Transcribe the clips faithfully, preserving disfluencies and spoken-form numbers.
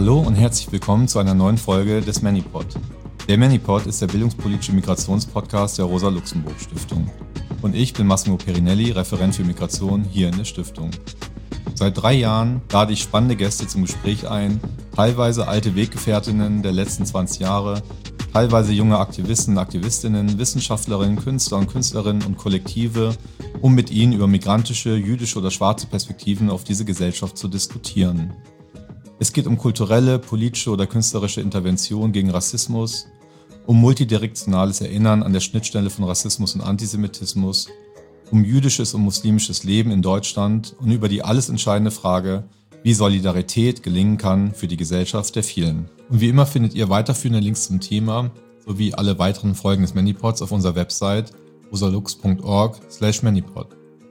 Hallo und herzlich willkommen zu einer neuen Folge des ManyPod. Der ManyPod ist der bildungspolitische Migrationspodcast der Rosa-Luxemburg-Stiftung. Und ich bin Massimo Perinelli, Referent für Migration hier in der Stiftung. Seit drei Jahren lade ich spannende Gäste zum Gespräch ein, teilweise alte Weggefährtinnen der letzten zwanzig Jahre, teilweise junge Aktivisten und Aktivistinnen, Wissenschaftlerinnen, Künstler und Künstlerinnen und Kollektive, um mit ihnen über migrantische, jüdische oder schwarze Perspektiven auf diese Gesellschaft zu diskutieren. Es geht um kulturelle, politische oder künstlerische Intervention gegen Rassismus, um multidirektionales Erinnern an der Schnittstelle von Rassismus und Antisemitismus, um jüdisches und muslimisches Leben in Deutschland und über die alles entscheidende Frage, wie Solidarität gelingen kann für die Gesellschaft der vielen. Und wie immer findet ihr weiterführende Links zum Thema sowie alle weiteren Folgen des ManyPods auf unserer Website rosalux punkt org slash manypod.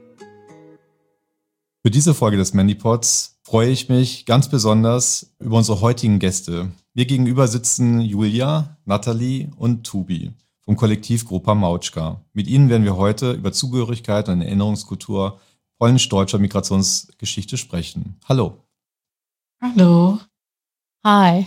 Für diese Folge des ManyPods freue ich mich ganz besonders über unsere heutigen Gäste. Mir gegenüber sitzen Julia, Nathalie und Tubi vom Kollektiv Grupa Małczka. Mit ihnen werden wir heute über Zugehörigkeit und Erinnerungskultur polnisch-deutscher Migrationsgeschichte sprechen. Hallo. Hallo. Hi.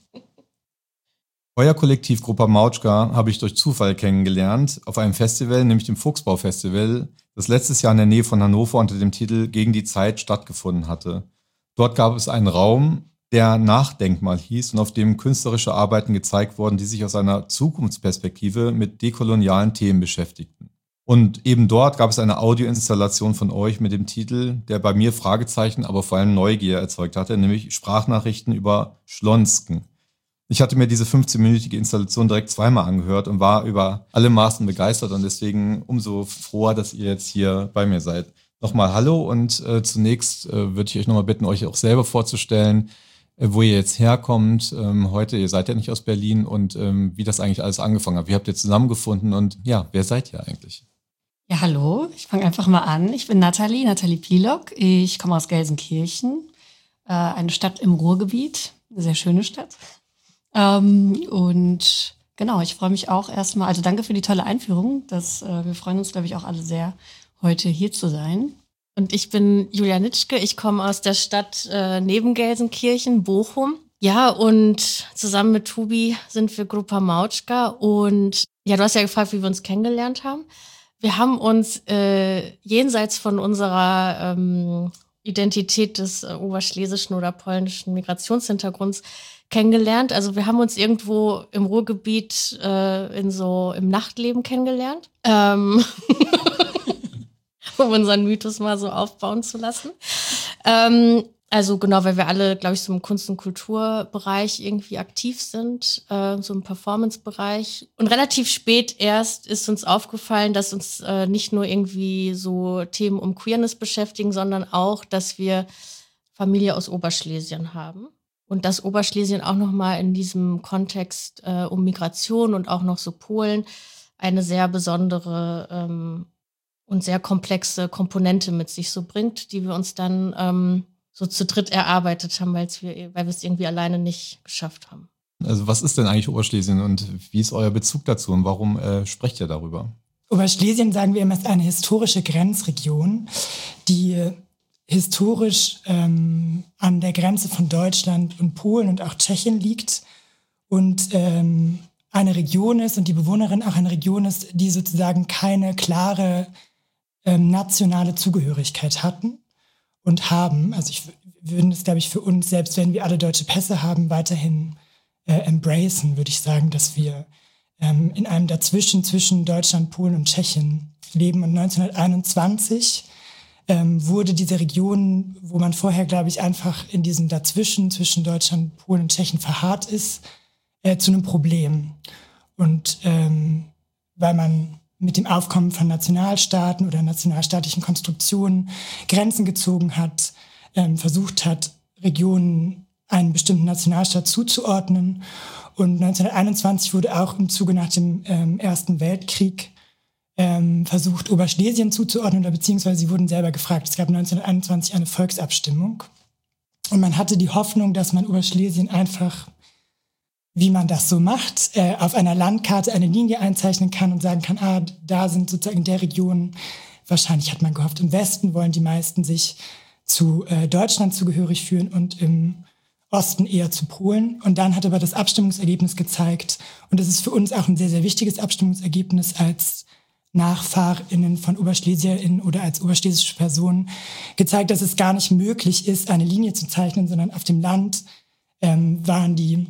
Euer Kollektiv Grupa Małczka habe ich durch Zufall kennengelernt auf einem Festival, nämlich dem Fuchsbau-Festival, das letztes Jahr in der Nähe von Hannover unter dem Titel Gegen die Zeit stattgefunden hatte. Dort gab es einen Raum, der Nachdenkmal hieß und auf dem künstlerische Arbeiten gezeigt wurden, die sich aus einer Zukunftsperspektive mit dekolonialen Themen beschäftigten. Und eben dort gab es eine Audioinstallation von euch mit dem Titel, der bei mir Fragezeichen, aber vor allem Neugier erzeugt hatte, nämlich Sprachnachrichten über Schlonsken. Ich hatte mir diese fünfzehnminütige Installation direkt zweimal angehört und war über alle Maßen begeistert und deswegen umso froher, dass ihr jetzt hier bei mir seid. Nochmal hallo und äh, zunächst äh, würde ich euch nochmal bitten, euch auch selber vorzustellen, äh, wo ihr jetzt herkommt. Ähm, heute, ihr seid ja nicht aus Berlin und ähm, wie das eigentlich alles angefangen hat. Wie habt ihr zusammengefunden und ja, wer seid ihr eigentlich? Ja, hallo, ich fange einfach mal an. Ich bin Nathalie, Nathalie Pilock. Ich komme aus Gelsenkirchen, äh, eine Stadt im Ruhrgebiet, eine sehr schöne Stadt. Ähm, und genau, ich freue mich auch erstmal, also danke für die tolle Einführung. Das, äh, wir freuen uns, glaube ich, auch alle sehr, heute hier zu sein. Und ich bin Julia Nitschke, ich komme aus der Stadt äh, neben Gelsenkirchen, Bochum. Ja, und zusammen mit Tubi sind wir Grupa Małczka. Und ja, du hast ja gefragt, wie wir uns kennengelernt haben. Wir haben uns äh, jenseits von unserer ähm, Identität des äh, oberschlesischen oder polnischen Migrationshintergrunds kennengelernt. Also wir haben uns irgendwo im Ruhrgebiet äh, in so im Nachtleben kennengelernt. Ähm um unseren Mythos mal so aufbauen zu lassen. Ähm, also genau, weil wir alle, glaube ich, so im Kunst- und Kulturbereich irgendwie aktiv sind, äh, so im Performance-Bereich. Und relativ spät erst ist uns aufgefallen, dass uns äh, nicht nur irgendwie so Themen um Queerness beschäftigen, sondern auch, dass wir Familie aus Oberschlesien haben. Und dass Oberschlesien auch nochmal in diesem Kontext äh, um Migration und auch noch so Polen eine sehr besondere ähm, und sehr komplexe Komponente mit sich so bringt, die wir uns dann ähm, so zu dritt erarbeitet haben, weil wir weil wir es irgendwie alleine nicht geschafft haben. Also was ist denn eigentlich Oberschlesien und wie ist euer Bezug dazu und warum äh, sprecht ihr darüber? Oberschlesien, sagen wir immer, ist eine historische Grenzregion, die historisch ähm, an der Grenze von Deutschland und Polen und auch Tschechien liegt und ähm, eine Region ist und die Bewohnerin auch eine Region ist, die sozusagen keine klare ähm, nationale Zugehörigkeit hatten und haben. Also ich würde es, glaube ich, für uns, selbst wenn wir alle deutsche Pässe haben, weiterhin äh, embracen, würde ich sagen, dass wir ähm, in einem Dazwischen zwischen Deutschland, Polen und Tschechien leben. Und neunzehnhunderteinundzwanzig ähm, wurde diese Region, wo man vorher, glaube ich, einfach in diesem Dazwischen zwischen Deutschland, Polen und Tschechien verharrt ist, äh, zu einem Problem. Und ähm, weil man mit dem Aufkommen von Nationalstaaten oder nationalstaatlichen Konstruktionen Grenzen gezogen hat, ähm, versucht hat, Regionen einen bestimmten Nationalstaat zuzuordnen. Und neunzehnhunderteinundzwanzig wurde auch im Zuge nach dem ähm, Ersten Weltkrieg ähm, versucht, Oberschlesien zuzuordnen, oder beziehungsweise sie wurden selber gefragt. Es gab neunzehnhunderteinundzwanzig eine Volksabstimmung. Und man hatte die Hoffnung, dass man Oberschlesien einfach, wie man das so macht, äh, auf einer Landkarte eine Linie einzeichnen kann und sagen kann, ah, da sind sozusagen in der Region, wahrscheinlich hat man gehofft, im Westen wollen die meisten sich zu äh, Deutschland zugehörig fühlen und im Osten eher zu Polen. Und dann hat aber das Abstimmungsergebnis gezeigt, und das ist für uns auch ein sehr, sehr wichtiges Abstimmungsergebnis als NachfahrInnen von OberschlesierInnen oder als oberschlesische Personen, gezeigt, dass es gar nicht möglich ist, eine Linie zu zeichnen, sondern auf dem Land ähm, waren die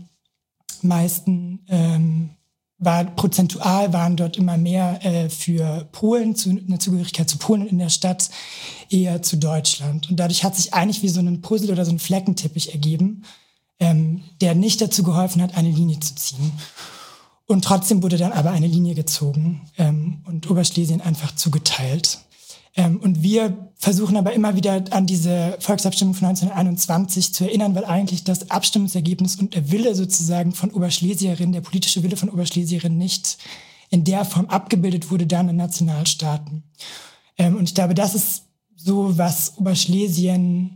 meisten, ähm, war, prozentual waren dort immer mehr äh, für Polen, zu, eine Zugehörigkeit zu Polen, in der Stadt eher zu Deutschland. Und dadurch hat sich eigentlich wie so ein Puzzle oder so ein Fleckenteppich ergeben, ähm, der nicht dazu geholfen hat, eine Linie zu ziehen. Und trotzdem wurde dann aber eine Linie gezogen ähm, und Oberschlesien einfach zugeteilt. Ähm, und wir versuchen aber immer wieder an diese Volksabstimmung von neunzehnhunderteinundzwanzig zu erinnern, weil eigentlich das Abstimmungsergebnis und der Wille sozusagen von Oberschlesierinnen, der politische Wille von Oberschlesierinnen nicht in der Form abgebildet wurde dann in Nationalstaaten. Ähm, und ich glaube, das ist so, was Oberschlesien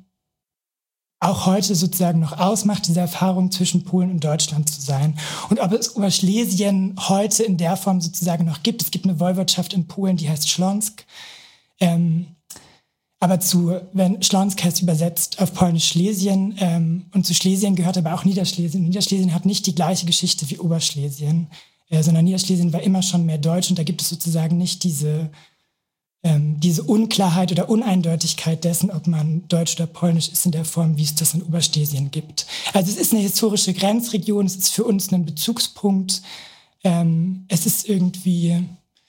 auch heute sozusagen noch ausmacht, diese Erfahrung zwischen Polen und Deutschland zu sein. Und ob es Oberschlesien heute in der Form sozusagen noch gibt. Es gibt eine Woiwodschaft in Polen, die heißt Śląsk. Ähm, aber zu, wenn Śląsk heißt übersetzt auf Polnisch Schlesien, ähm, und zu Schlesien gehört aber auch Niederschlesien. Niederschlesien hat nicht die gleiche Geschichte wie Oberschlesien, äh, sondern Niederschlesien war immer schon mehr deutsch, und da gibt es sozusagen nicht diese Ähm, diese Unklarheit oder Uneindeutigkeit dessen, ob man deutsch oder polnisch ist, in der Form, wie es das in Oberschlesien gibt. Also es ist eine historische Grenzregion, es ist für uns ein Bezugspunkt, ähm, es ist irgendwie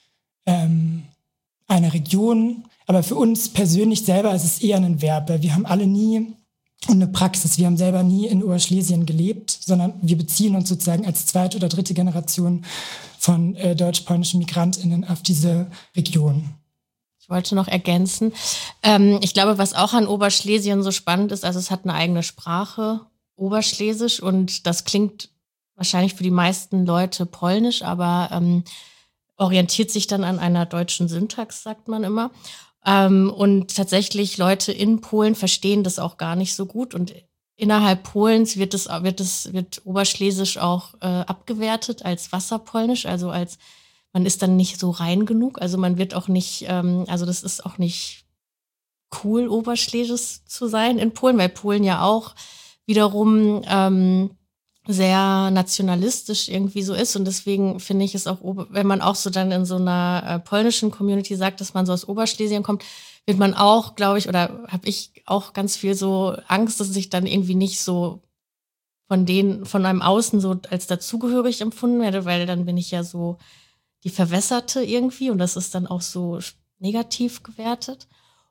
ähm, eine Region, aber für uns persönlich selber ist es eher ein Verb. Wir haben alle nie eine Praxis, wir haben selber nie in Oberschlesien gelebt, sondern wir beziehen uns sozusagen als zweite oder dritte Generation von äh, deutsch-polnischen MigrantInnen auf diese Region. Ich wollte noch ergänzen. Ähm, ich glaube, was auch an Oberschlesien so spannend ist, also es hat eine eigene Sprache, Oberschlesisch, und das klingt wahrscheinlich für die meisten Leute polnisch, aber ähm, orientiert sich dann an einer deutschen Syntax, sagt man immer. Ähm, und tatsächlich Leute in Polen verstehen das auch gar nicht so gut, und innerhalb Polens wird es wird es wird Oberschlesisch auch äh, abgewertet als Wasserpolnisch, also als man ist dann nicht so rein genug, also man wird auch nicht, ähm, also das ist auch nicht cool, Oberschlesisch zu sein in Polen, weil Polen ja auch wiederum ähm, sehr nationalistisch irgendwie so ist, und deswegen finde ich es auch, wenn man auch so dann in so einer äh, polnischen Community sagt, dass man so aus Oberschlesien kommt, wird man auch, glaube ich, oder habe ich auch ganz viel so Angst, dass ich dann irgendwie nicht so von denen, von einem Außen so als dazugehörig empfunden werde, weil dann bin ich ja so die Verwässerte irgendwie, und das ist dann auch so negativ gewertet.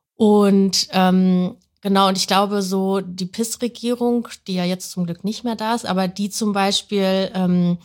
Und ähm, genau, und ich glaube so die P I S-Regierung, die ja jetzt zum Glück nicht mehr da ist, aber die zum Beispiel, ähm,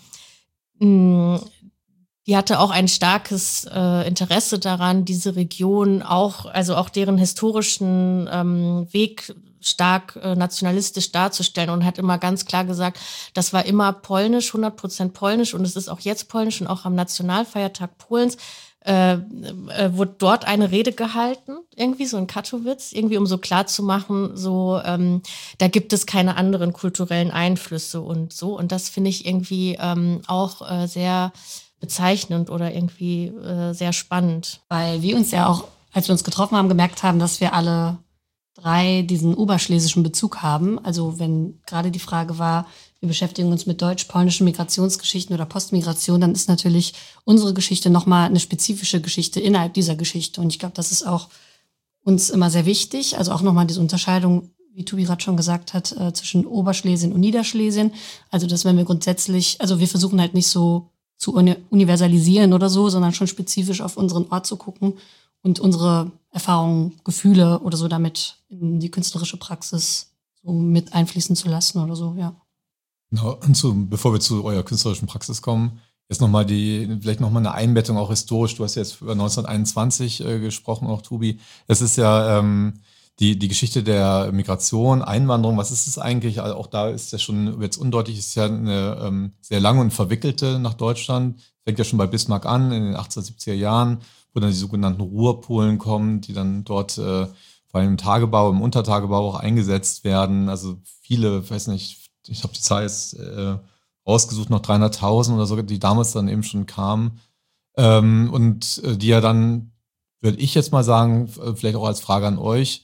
mh, die hatte auch ein starkes äh, Interesse daran, diese Region auch, also auch deren historischen ähm, Weg stark äh, nationalistisch darzustellen, und hat immer ganz klar gesagt, das war immer polnisch, hundert Prozent polnisch, und es ist auch jetzt polnisch, und auch am Nationalfeiertag Polens äh, äh, wurde dort eine Rede gehalten, irgendwie so in Katowice, irgendwie um so klar zu machen, so ähm, da gibt es keine anderen kulturellen Einflüsse und so, und das finde ich irgendwie ähm, auch äh, sehr bezeichnend oder irgendwie äh, sehr spannend. Weil wir uns ja auch, als wir uns getroffen haben, gemerkt haben, dass wir alle drei diesen oberschlesischen Bezug haben. Also wenn gerade die Frage war, wir beschäftigen uns mit deutsch-polnischen Migrationsgeschichten oder Postmigration, dann ist natürlich unsere Geschichte nochmal eine spezifische Geschichte innerhalb dieser Geschichte. Und ich glaube, das ist auch uns immer sehr wichtig. Also auch nochmal diese Unterscheidung, wie Tobi gerade schon gesagt hat, äh, zwischen Oberschlesien und Niederschlesien. Also dass wenn wir grundsätzlich, also wir versuchen halt nicht so zu uni- universalisieren oder so, sondern schon spezifisch auf unseren Ort zu gucken und unsere Erfahrungen, Gefühle oder so damit in die künstlerische Praxis so mit einfließen zu lassen oder so, ja. Genau, und zu, bevor wir zu eurer künstlerischen Praxis kommen, jetzt nochmal die, vielleicht nochmal eine Einbettung auch historisch. Du hast jetzt über neunzehnhunderteinundzwanzig äh, gesprochen, auch Tobi. Es ist ja ähm, die, die Geschichte der Migration, Einwanderung. Was ist es eigentlich? Also auch da ist ja schon jetzt undeutlich, ist ja eine ähm, sehr lange und verwickelte nach Deutschland. Fängt ja schon bei Bismarck an, in den achtzehnhundertsiebziger Jahren, wo dann die sogenannten Ruhrpolen kommen, die dann dort äh, vor allem im Tagebau, im Untertagebau auch eingesetzt werden. Also viele, weiß nicht, ich habe die Zahl jetzt äh, rausgesucht, noch dreihunderttausend oder so, die damals dann eben schon kamen. Ähm, und äh, die ja dann, würde ich jetzt mal sagen, vielleicht auch als Frage an euch,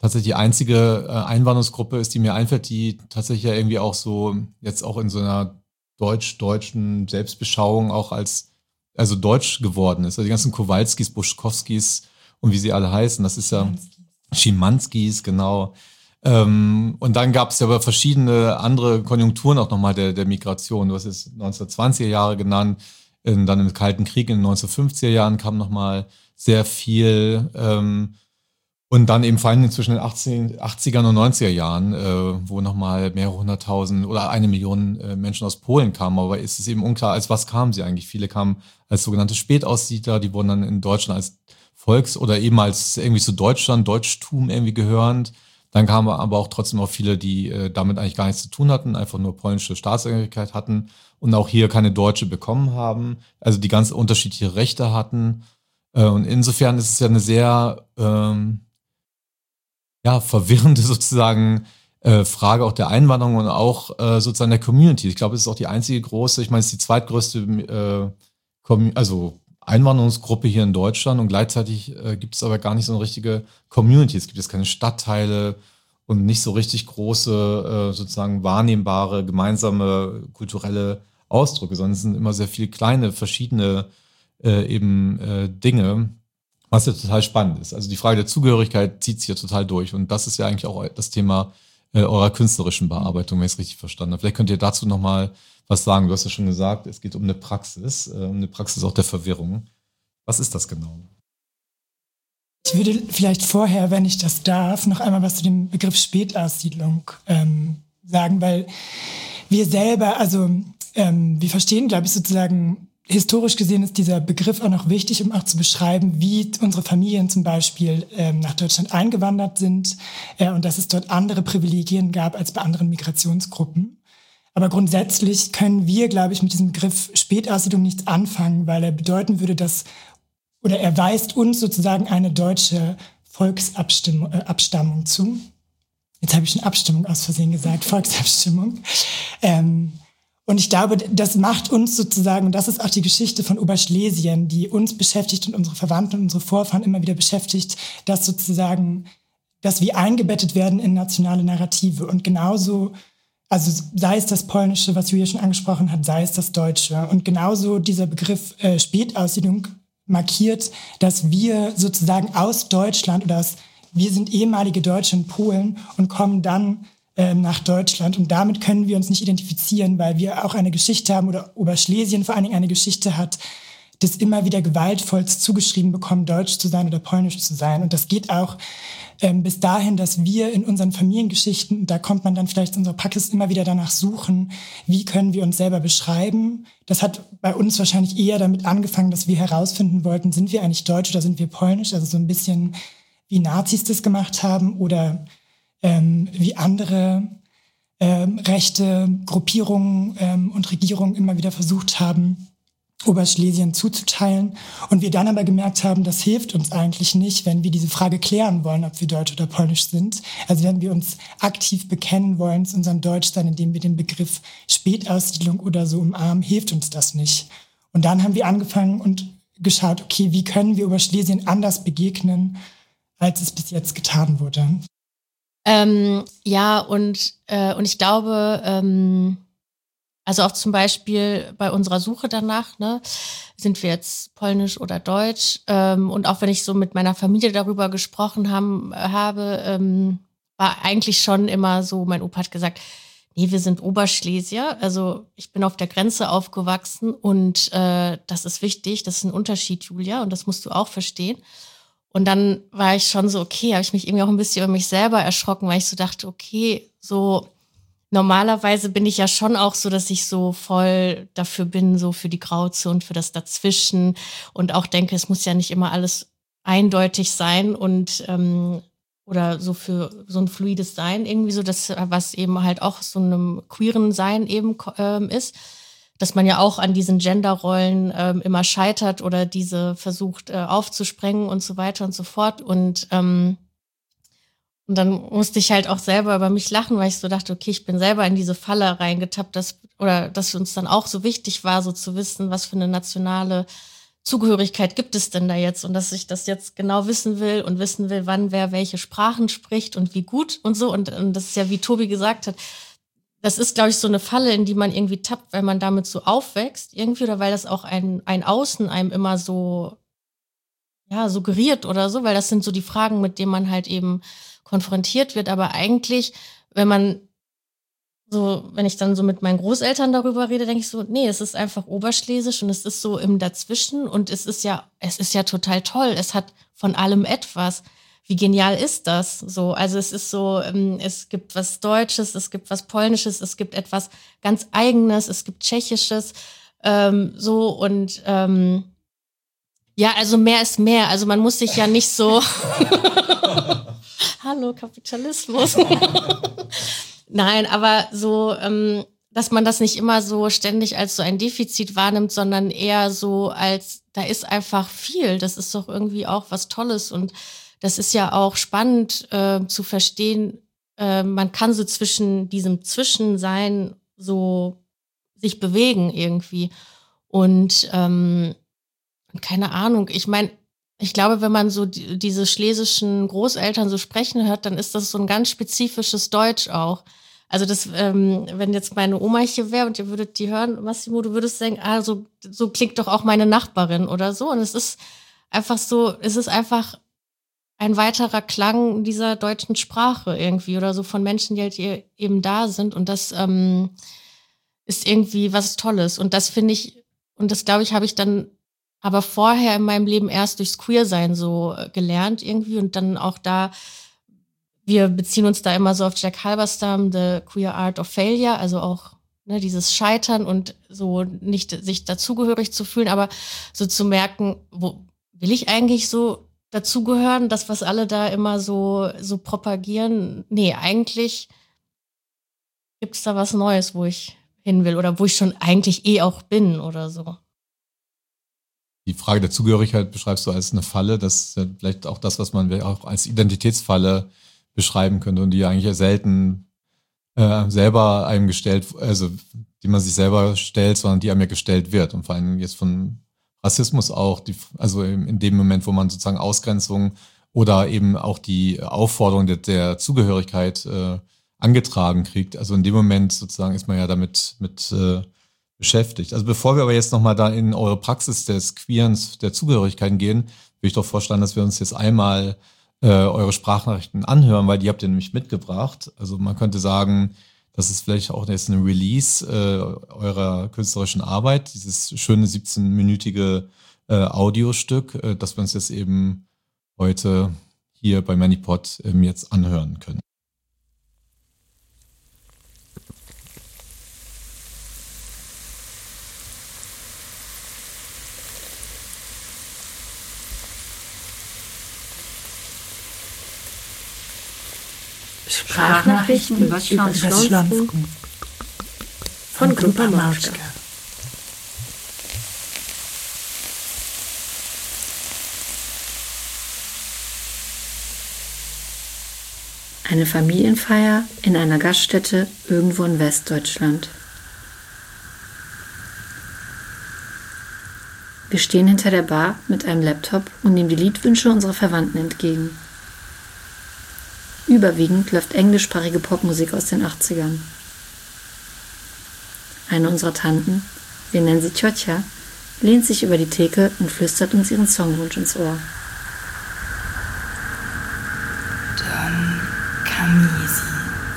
tatsächlich die einzige äh, Einwanderungsgruppe ist, die mir einfällt, die tatsächlich ja irgendwie auch so jetzt auch in so einer deutsch-deutschen Selbstbeschauung auch als also deutsch geworden ist. Also die ganzen Kowalskis, Buschkowskis und wie sie alle heißen, das ist ja Schimanskis, genau. Ähm, und dann gab es ja aber verschiedene andere Konjunkturen auch nochmal der, der Migration. Du hast es neunzehnhundertzwanziger Jahre genannt, in, dann im Kalten Krieg in den neunzehnhundertfünfziger Jahren kam nochmal sehr viel ähm, und dann eben vor allem zwischen den achtzigern und neunziger Jahren, äh, wo nochmal mehrere hunderttausend oder eine Million äh, Menschen aus Polen kamen. Aber ist es eben unklar, als was kamen sie eigentlich? Viele kamen als sogenannte Spätaussiedler, die wurden dann in Deutschland als Volks- oder eben als irgendwie zu Deutschland, Deutschtum irgendwie gehörend. Dann kamen aber auch trotzdem auch viele, die äh, damit eigentlich gar nichts zu tun hatten, einfach nur polnische Staatsangehörigkeit hatten und auch hier keine deutsche bekommen haben, also die ganz unterschiedliche Rechte hatten. Äh, und insofern ist es ja eine sehr ähm, ja, verwirrende sozusagen äh, Frage auch der Einwanderung und auch äh, sozusagen der Community. Ich glaube, es ist auch die einzige große, ich meine, es ist die zweitgrößte äh, also Einwanderungsgruppe hier in Deutschland und gleichzeitig äh, gibt es aber gar nicht so eine richtige Community. Es gibt jetzt keine Stadtteile und nicht so richtig große, äh, sozusagen wahrnehmbare, gemeinsame kulturelle Ausdrücke, sondern es sind immer sehr viele kleine, verschiedene äh, eben äh, Dinge, was ja total spannend ist. Also die Frage der Zugehörigkeit zieht sich ja total durch und das ist ja eigentlich auch das Thema äh, eurer künstlerischen Bearbeitung, wenn ich es richtig verstanden habe. Vielleicht könnt ihr dazu nochmal was sagen. Du hast ja schon gesagt, es geht um eine Praxis, äh, um eine Praxis auch der Verwirrung. Was ist das genau? Ich würde vielleicht vorher, wenn ich das darf, noch einmal was zu dem Begriff Spätaussiedlung ähm, sagen, weil wir selber, also ähm, wir verstehen, glaube ich, sozusagen, historisch gesehen ist dieser Begriff auch noch wichtig, um auch zu beschreiben, wie unsere Familien zum Beispiel ähm, nach Deutschland eingewandert sind äh, und dass es dort andere Privilegien gab als bei anderen Migrationsgruppen. Aber grundsätzlich können wir, glaube ich, mit diesem Begriff Spätaussiedlung nichts anfangen, weil er bedeuten würde, dass, oder er weist uns sozusagen eine deutsche Volksabstimmung äh, Abstammung zu. Jetzt habe ich schon Abstimmung aus Versehen gesagt, Volksabstimmung. Ähm, Und ich glaube, das macht uns sozusagen, und das ist auch die Geschichte von Oberschlesien, die uns beschäftigt und unsere Verwandten und unsere Vorfahren immer wieder beschäftigt, dass sozusagen, dass wir eingebettet werden in nationale Narrative. Und genauso, also sei es das Polnische, was Julia schon angesprochen hat, sei es das Deutsche. Und genauso dieser Begriff äh, Spätaussiedlung markiert, dass wir sozusagen aus Deutschland oder aus, wir sind ehemalige Deutsche in Polen und kommen dann nach Deutschland und damit können wir uns nicht identifizieren, weil wir auch eine Geschichte haben oder Oberschlesien vor allen Dingen eine Geschichte hat, das immer wieder gewaltvollst zugeschrieben bekommen, deutsch zu sein oder polnisch zu sein. Und das geht auch ähm, bis dahin, dass wir in unseren Familiengeschichten, da kommt man dann vielleicht in unserer Praxis immer wieder danach suchen, wie können wir uns selber beschreiben. Das hat bei uns wahrscheinlich eher damit angefangen, dass wir herausfinden wollten, sind wir eigentlich deutsch oder sind wir polnisch? Also so ein bisschen wie Nazis das gemacht haben oder Ähm, wie andere ähm, rechte Gruppierungen ähm, und Regierungen immer wieder versucht haben, Oberschlesien zuzuteilen. Und wir dann aber gemerkt haben, das hilft uns eigentlich nicht, wenn wir diese Frage klären wollen, ob wir deutsch oder polnisch sind. Also wenn wir uns aktiv bekennen wollen zu unserem Deutschsein, indem wir den Begriff Spätaussiedlung oder so umarmen, hilft uns das nicht. Und dann haben wir angefangen und geschaut, okay, wie können wir Oberschlesien anders begegnen, als es bis jetzt getan wurde. Ähm, ja, und, äh, und ich glaube, ähm, also auch zum Beispiel bei unserer Suche danach, ne, sind wir jetzt polnisch oder deutsch? Ähm, und auch wenn ich so mit meiner Familie darüber gesprochen haben, habe, ähm, war eigentlich schon immer so, mein Opa hat gesagt, nee, wir sind Oberschlesier. Also ich bin auf der Grenze aufgewachsen und äh, das ist wichtig, das ist ein Unterschied, Julia, und das musst du auch verstehen. Und dann war ich schon so, okay, habe ich mich irgendwie auch ein bisschen über mich selber erschrocken, weil ich so dachte, okay, so normalerweise bin ich ja schon auch so, dass ich so voll dafür bin, so für die Grauzone und für das Dazwischen und auch denke, es muss ja nicht immer alles eindeutig sein und ähm, oder so für so ein fluides Sein irgendwie so, das was eben halt auch so einem queeren Sein eben ähm, ist. Dass man ja auch an diesen Genderrollen ähm, immer scheitert oder diese versucht äh, aufzusprengen und so weiter und so fort. Und, ähm, und dann musste ich halt auch selber über mich lachen, weil ich so dachte, okay, ich bin selber in diese Falle reingetappt, dass, oder dass uns dann auch so wichtig war, so zu wissen, was für eine nationale Zugehörigkeit gibt es denn da jetzt und dass ich das jetzt genau wissen will und wissen will, wann wer welche Sprachen spricht und wie gut und so. Und, und das ist ja, wie Tobi gesagt hat, das ist, glaube ich, so eine Falle, in die man irgendwie tappt, weil man damit so aufwächst irgendwie oder weil das auch ein, ein Außen einem immer so ja, suggeriert oder so, weil das sind so die Fragen, mit denen man halt eben konfrontiert wird. Aber eigentlich, wenn man so, wenn ich dann so mit meinen Großeltern darüber rede, denke ich so, nee, es ist einfach Oberschlesisch und es ist so im Dazwischen und es ist ja, es ist ja total toll. Es hat von allem etwas. Wie genial ist das? So, also es ist so, es gibt was Deutsches, es gibt was Polnisches, es gibt etwas ganz Eigenes, es gibt Tschechisches, ähm, so und ähm, ja, also mehr ist mehr. Also man muss sich ja nicht so Hallo, Kapitalismus. Nein, aber so, ähm, dass man das nicht immer so ständig als so ein Defizit wahrnimmt, sondern eher so als, da ist einfach viel. Das ist doch irgendwie auch was Tolles und das ist ja auch spannend äh, zu verstehen. Äh, man kann so zwischen diesem Zwischensein so sich bewegen irgendwie und ähm, keine Ahnung. Ich meine, ich glaube, wenn man so die, diese schlesischen Großeltern so sprechen hört, dann ist das so ein ganz spezifisches Deutsch auch. Also das, ähm, wenn jetzt meine Oma hier wäre und ihr würdet die hören, Massimo, du würdest denken, ah, so, so klingt doch auch meine Nachbarin oder so. Und es ist einfach so, es ist einfach ein weiterer Klang dieser deutschen Sprache irgendwie oder so von Menschen, die halt hier eben da sind. Und das ähm, ist irgendwie was Tolles. Und das finde ich, und das glaube ich, habe ich dann aber vorher in meinem Leben erst durchs Queersein so gelernt irgendwie und dann auch da, wir beziehen uns da immer so auf Jack Halberstam, The Queer Art of Failure, also auch ne, dieses Scheitern und so nicht sich dazugehörig zu fühlen, aber so zu merken, wo will ich eigentlich so dazugehören, das, was alle da immer so, so propagieren? Nee, eigentlich gibt's da was Neues, wo ich hin will oder wo ich schon eigentlich eh auch bin oder so. Die Frage der Zugehörigkeit beschreibst du als eine Falle. Das ist ja vielleicht auch das, was man auch als Identitätsfalle beschreiben könnte und die eigentlich ja selten äh, selber einem gestellt, also die man sich selber stellt, sondern die einem ja gestellt wird. Und vor allem jetzt von Rassismus auch, die, also in dem Moment, wo man sozusagen Ausgrenzung oder eben auch die Aufforderung der, der Zugehörigkeit äh, angetragen kriegt. Also in dem Moment sozusagen ist man ja damit mit äh, beschäftigt. Also bevor wir aber jetzt nochmal da in eure Praxis des Queerens, der Zugehörigkeiten gehen, würde ich doch vorschlagen, dass wir uns jetzt einmal äh, eure Sprachnachrichten anhören, weil die habt ihr nämlich mitgebracht. Also man könnte sagen, das ist vielleicht auch jetzt ein Release äh, eurer künstlerischen Arbeit, dieses schöne siebzehn-minütige äh, Audiostück, äh, das wir uns jetzt eben heute hier bei ManyPod äh, jetzt anhören können. Sprachnachrichten über Schlonsken von Grupa Mauczka. Eine Familienfeier in einer Gaststätte irgendwo in Westdeutschland. Wir stehen hinter der Bar mit einem Laptop und nehmen die Liedwünsche unserer Verwandten entgegen. Überwiegend läuft englischsprachige Popmusik aus den achtzigern. Eine unserer Tanten, wir nennen sie Tjotja, lehnt sich über die Theke und flüstert uns ihren Songwunsch ins Ohr. Don Camisi,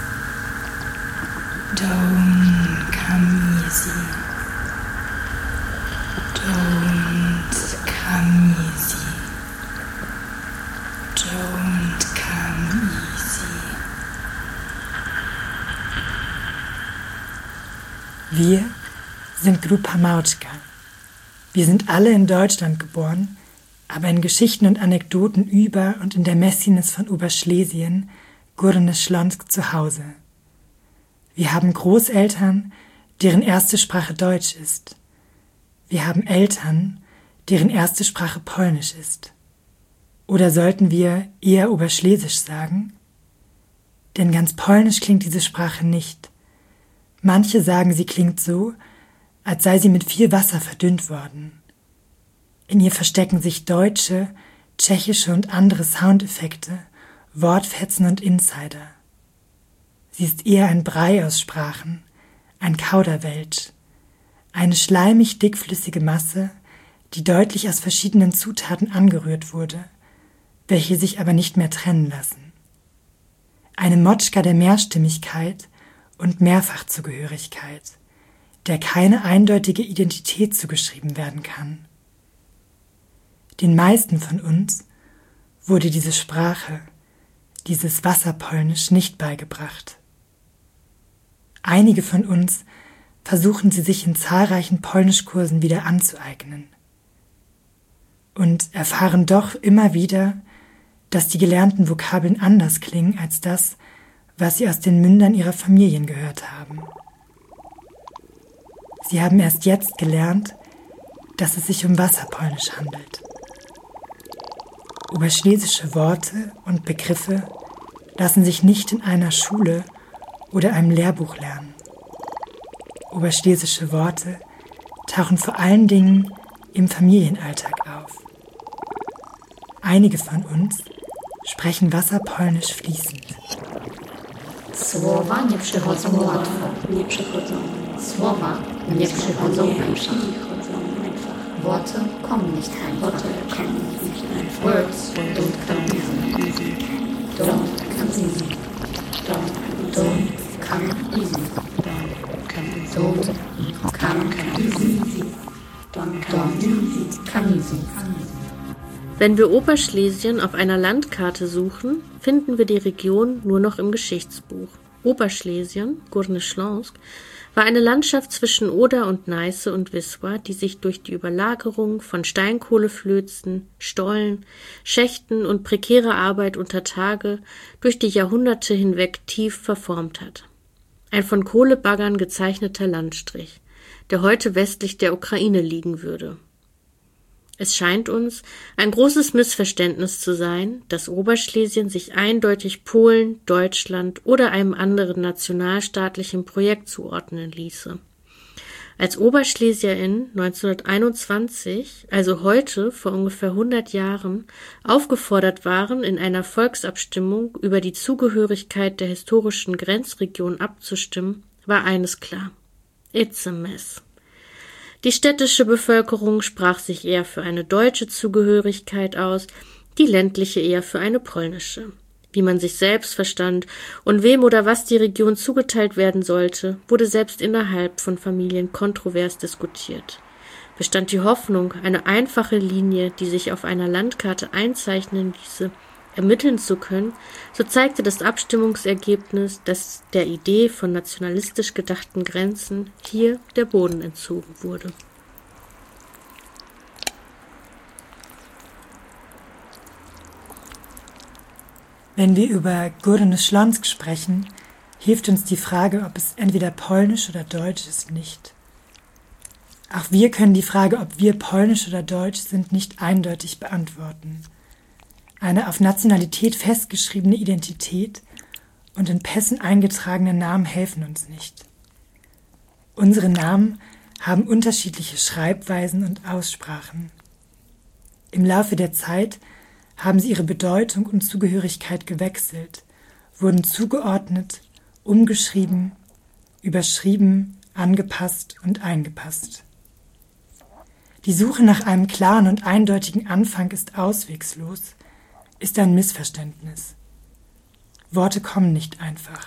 Don Camisi, Don't Camisi, Don't Camisi. Wir sind Grupa Mauczka. Wir sind alle in Deutschland geboren, aber in Geschichten und Anekdoten über und in der Messiness von Oberschlesien, Górny Śląsk zu Hause. Wir haben Großeltern, deren erste Sprache Deutsch ist. Wir haben Eltern, deren erste Sprache Polnisch ist. Oder sollten wir eher Oberschlesisch sagen? Denn ganz Polnisch klingt diese Sprache nicht. Manche sagen, sie klingt so, als sei sie mit viel Wasser verdünnt worden. In ihr verstecken sich deutsche, tschechische und andere Soundeffekte, Wortfetzen und Insider. Sie ist eher ein Brei aus Sprachen, ein Kauderwelsch, eine schleimig dickflüssige Masse, die deutlich aus verschiedenen Zutaten angerührt wurde, welche sich aber nicht mehr trennen lassen. Eine Motschka der Mehrstimmigkeit und Mehrfachzugehörigkeit, der keine eindeutige Identität zugeschrieben werden kann. Den meisten von uns wurde diese Sprache, dieses Wasserpolnisch nicht beigebracht. Einige von uns versuchen sie sich in zahlreichen Polnischkursen wieder anzueignen und erfahren doch immer wieder, dass die gelernten Vokabeln anders klingen als das, was sie aus den Mündern ihrer Familien gehört haben. Sie haben erst jetzt gelernt, dass es sich um Wasserpolnisch handelt. Oberschlesische Worte und Begriffe lassen sich nicht in einer Schule oder einem Lehrbuch lernen. Oberschlesische Worte tauchen vor allen Dingen im Familienalltag auf. Einige von uns sprechen Wasserpolnisch fließend. Słowa nie przychodzą łatwo. Nie przychodzą. Słowa nie przychodzą einfach. Worte kommen nicht einfach. Words don't come easy. Don't come easy. Don't, don't come easy. Don't come easy. Don't come easy. Wenn wir Oberschlesien auf einer Landkarte suchen, finden wir die Region nur noch im Geschichtsbuch. Oberschlesien, Górny Śląsk, war eine Landschaft zwischen Oder und Neiße und Wisła, die sich durch die Überlagerung von Steinkohleflözen, Stollen, Schächten und prekäre Arbeit unter Tage durch die Jahrhunderte hinweg tief verformt hat. Ein von Kohlebaggern gezeichneter Landstrich, der heute westlich der Ukraine liegen würde. Es scheint uns ein großes Missverständnis zu sein, dass Oberschlesien sich eindeutig Polen, Deutschland oder einem anderen nationalstaatlichen Projekt zuordnen ließe. Als OberschlesierInnen neunzehnhunderteinundzwanzig, also heute vor ungefähr hundert Jahren, aufgefordert waren, in einer Volksabstimmung über die Zugehörigkeit der historischen Grenzregion abzustimmen, war eines klar: It's a mess. Die städtische Bevölkerung sprach sich eher für eine deutsche Zugehörigkeit aus, die ländliche eher für eine polnische. Wie man sich selbst verstand und wem oder was die Region zugeteilt werden sollte, wurde selbst innerhalb von Familien kontrovers diskutiert. Bestand die Hoffnung, eine einfache Linie, die sich auf einer Landkarte einzeichnen ließe, ermitteln zu können, so zeigte das Abstimmungsergebnis, dass der Idee von nationalistisch gedachten Grenzen hier der Boden entzogen wurde. Wenn wir über Górny Śląsk sprechen, hilft uns die Frage, ob es entweder polnisch oder deutsch ist, nicht. Auch wir können die Frage, ob wir polnisch oder deutsch sind, nicht eindeutig beantworten. Eine auf Nationalität festgeschriebene Identität und in Pässen eingetragene Namen helfen uns nicht. Unsere Namen haben unterschiedliche Schreibweisen und Aussprachen. Im Laufe der Zeit haben sie ihre Bedeutung und Zugehörigkeit gewechselt, wurden zugeordnet, umgeschrieben, überschrieben, angepasst und eingepasst. Die Suche nach einem klaren und eindeutigen Anfang ist auswegslos, ist ein Missverständnis. Worte kommen nicht einfach.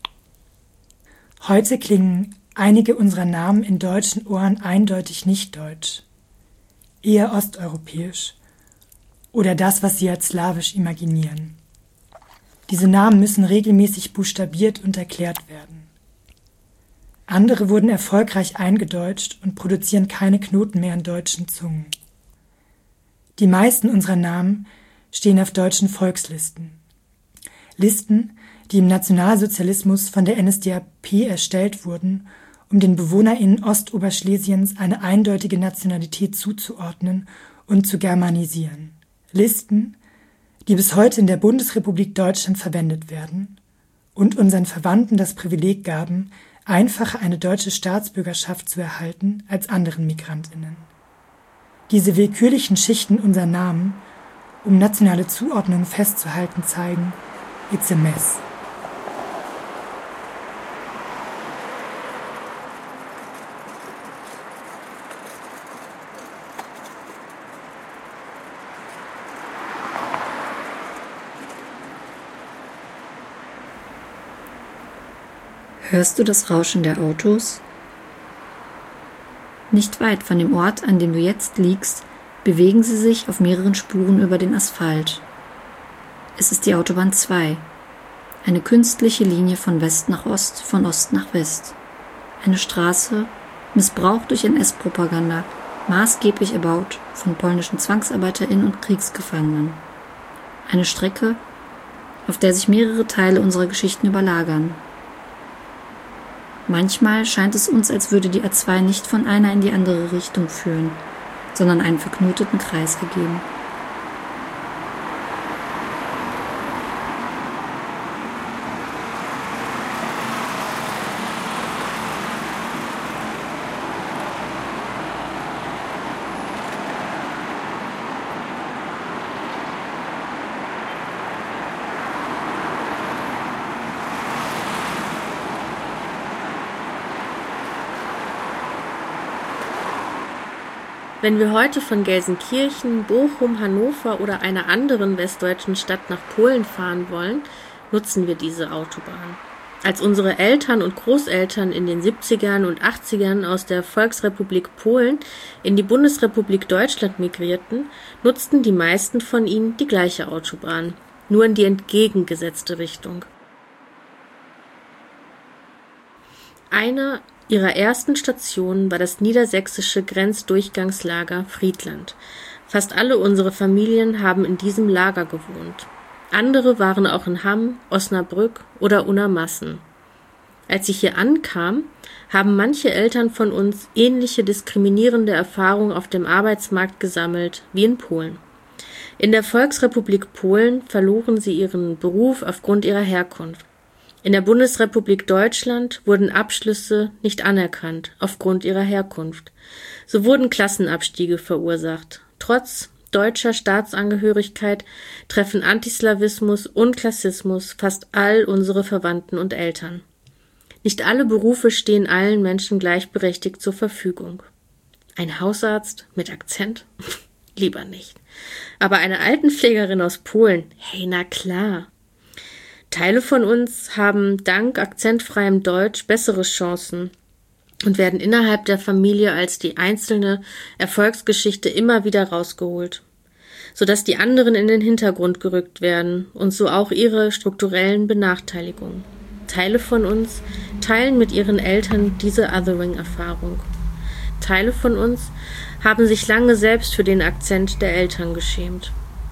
Heute klingen einige unserer Namen in deutschen Ohren eindeutig nicht deutsch, eher osteuropäisch oder das, was sie als slawisch imaginieren. Diese Namen müssen regelmäßig buchstabiert und erklärt werden. Andere wurden erfolgreich eingedeutscht und produzieren keine Knoten mehr in deutschen Zungen. Die meisten unserer Namen stehen auf deutschen Volkslisten. Listen, die im Nationalsozialismus von der N S D A P erstellt wurden, um den BewohnerInnen Ostoberschlesiens eine eindeutige Nationalität zuzuordnen und zu germanisieren. Listen, die bis heute in der Bundesrepublik Deutschland verwendet werden und unseren Verwandten das Privileg gaben, einfacher eine deutsche Staatsbürgerschaft zu erhalten als anderen MigrantInnen. Diese willkürlichen Schichten unserer Namen, um nationale Zuordnungen festzuhalten, zeigen, it's a mess. Hörst du das Rauschen der Autos? Nicht weit von dem Ort, an dem du jetzt liegst, bewegen sie sich auf mehreren Spuren über den Asphalt. Es ist die Autobahn zwei, eine künstliche Linie von West nach Ost, von Ost nach West. Eine Straße, missbraucht durch N S-Propaganda, maßgeblich erbaut von polnischen ZwangsarbeiterInnen und Kriegsgefangenen. Eine Strecke, auf der sich mehrere Teile unserer Geschichten überlagern. Manchmal scheint es uns, als würde die A zwei nicht von einer in die andere Richtung führen, sondern einen verknoteten Kreis ergeben. Wenn wir heute von Gelsenkirchen, Bochum, Hannover oder einer anderen westdeutschen Stadt nach Polen fahren wollen, nutzen wir diese Autobahn. Als unsere Eltern und Großeltern in den siebzigern und achtzigern aus der Volksrepublik Polen in die Bundesrepublik Deutschland migrierten, nutzten die meisten von ihnen die gleiche Autobahn, nur in die entgegengesetzte Richtung. Eine ihrer ersten Stationen war das niedersächsische Grenzdurchgangslager Friedland. Fast alle unsere Familien haben in diesem Lager gewohnt. Andere waren auch in Hamm, Osnabrück oder Unermassen. Als ich hier ankam, haben manche Eltern von uns ähnliche diskriminierende Erfahrungen auf dem Arbeitsmarkt gesammelt wie in Polen. In der Volksrepublik Polen verloren sie ihren Beruf aufgrund ihrer Herkunft. In der Bundesrepublik Deutschland wurden Abschlüsse nicht anerkannt aufgrund ihrer Herkunft. So wurden Klassenabstiege verursacht. Trotz deutscher Staatsangehörigkeit treffen Antislawismus und Klassismus fast all unsere Verwandten und Eltern. Nicht alle Berufe stehen allen Menschen gleichberechtigt zur Verfügung. Ein Hausarzt mit Akzent? Lieber nicht. Aber eine Altenpflegerin aus Polen? Hey, na klar. Teile von uns haben dank akzentfreiem Deutsch bessere Chancen und werden innerhalb der Familie als die einzelne Erfolgsgeschichte immer wieder rausgeholt, sodass die anderen in den Hintergrund gerückt werden und so auch ihre strukturellen Benachteiligungen. Teile von uns teilen mit ihren Eltern diese Othering-Erfahrung. Teile von uns haben sich lange selbst für den Akzent der Eltern geschämt.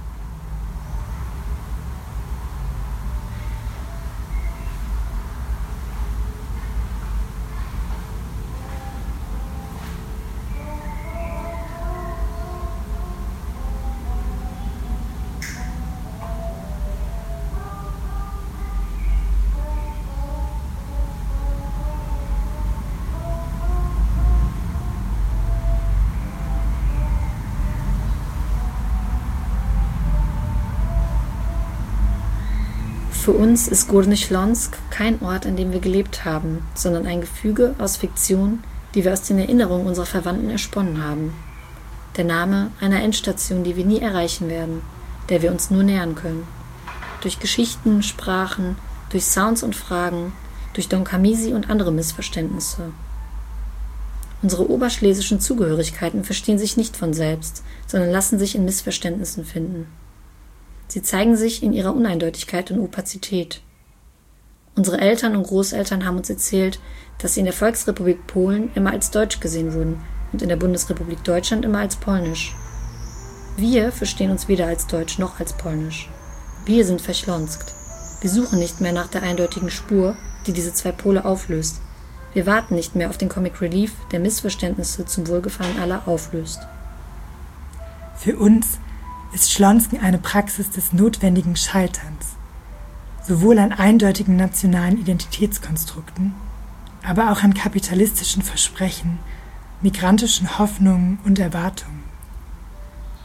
Für uns ist Górny Śląsk kein Ort, an dem wir gelebt haben, sondern ein Gefüge aus Fiktion, die wir aus den Erinnerungen unserer Verwandten ersponnen haben. Der Name einer Endstation, die wir nie erreichen werden, der wir uns nur nähern können. Durch Geschichten, Sprachen, durch Sounds und Fragen, durch Don Camisi und andere Missverständnisse. Unsere oberschlesischen Zugehörigkeiten verstehen sich nicht von selbst, sondern lassen sich in Missverständnissen finden. Sie zeigen sich in ihrer Uneindeutigkeit und Opazität. Unsere Eltern und Großeltern haben uns erzählt, dass sie in der Volksrepublik Polen immer als deutsch gesehen wurden und in der Bundesrepublik Deutschland immer als polnisch. Wir verstehen uns weder als deutsch noch als polnisch. Wir sind verschlonskt. Wir suchen nicht mehr nach der eindeutigen Spur, die diese zwei Pole auflöst. Wir warten nicht mehr auf den Comic Relief, der Missverständnisse zum Wohlgefallen aller auflöst. Für uns ist Schlonsken eine Praxis des notwendigen Scheiterns, sowohl an eindeutigen nationalen Identitätskonstrukten, aber auch an kapitalistischen Versprechen, migrantischen Hoffnungen und Erwartungen.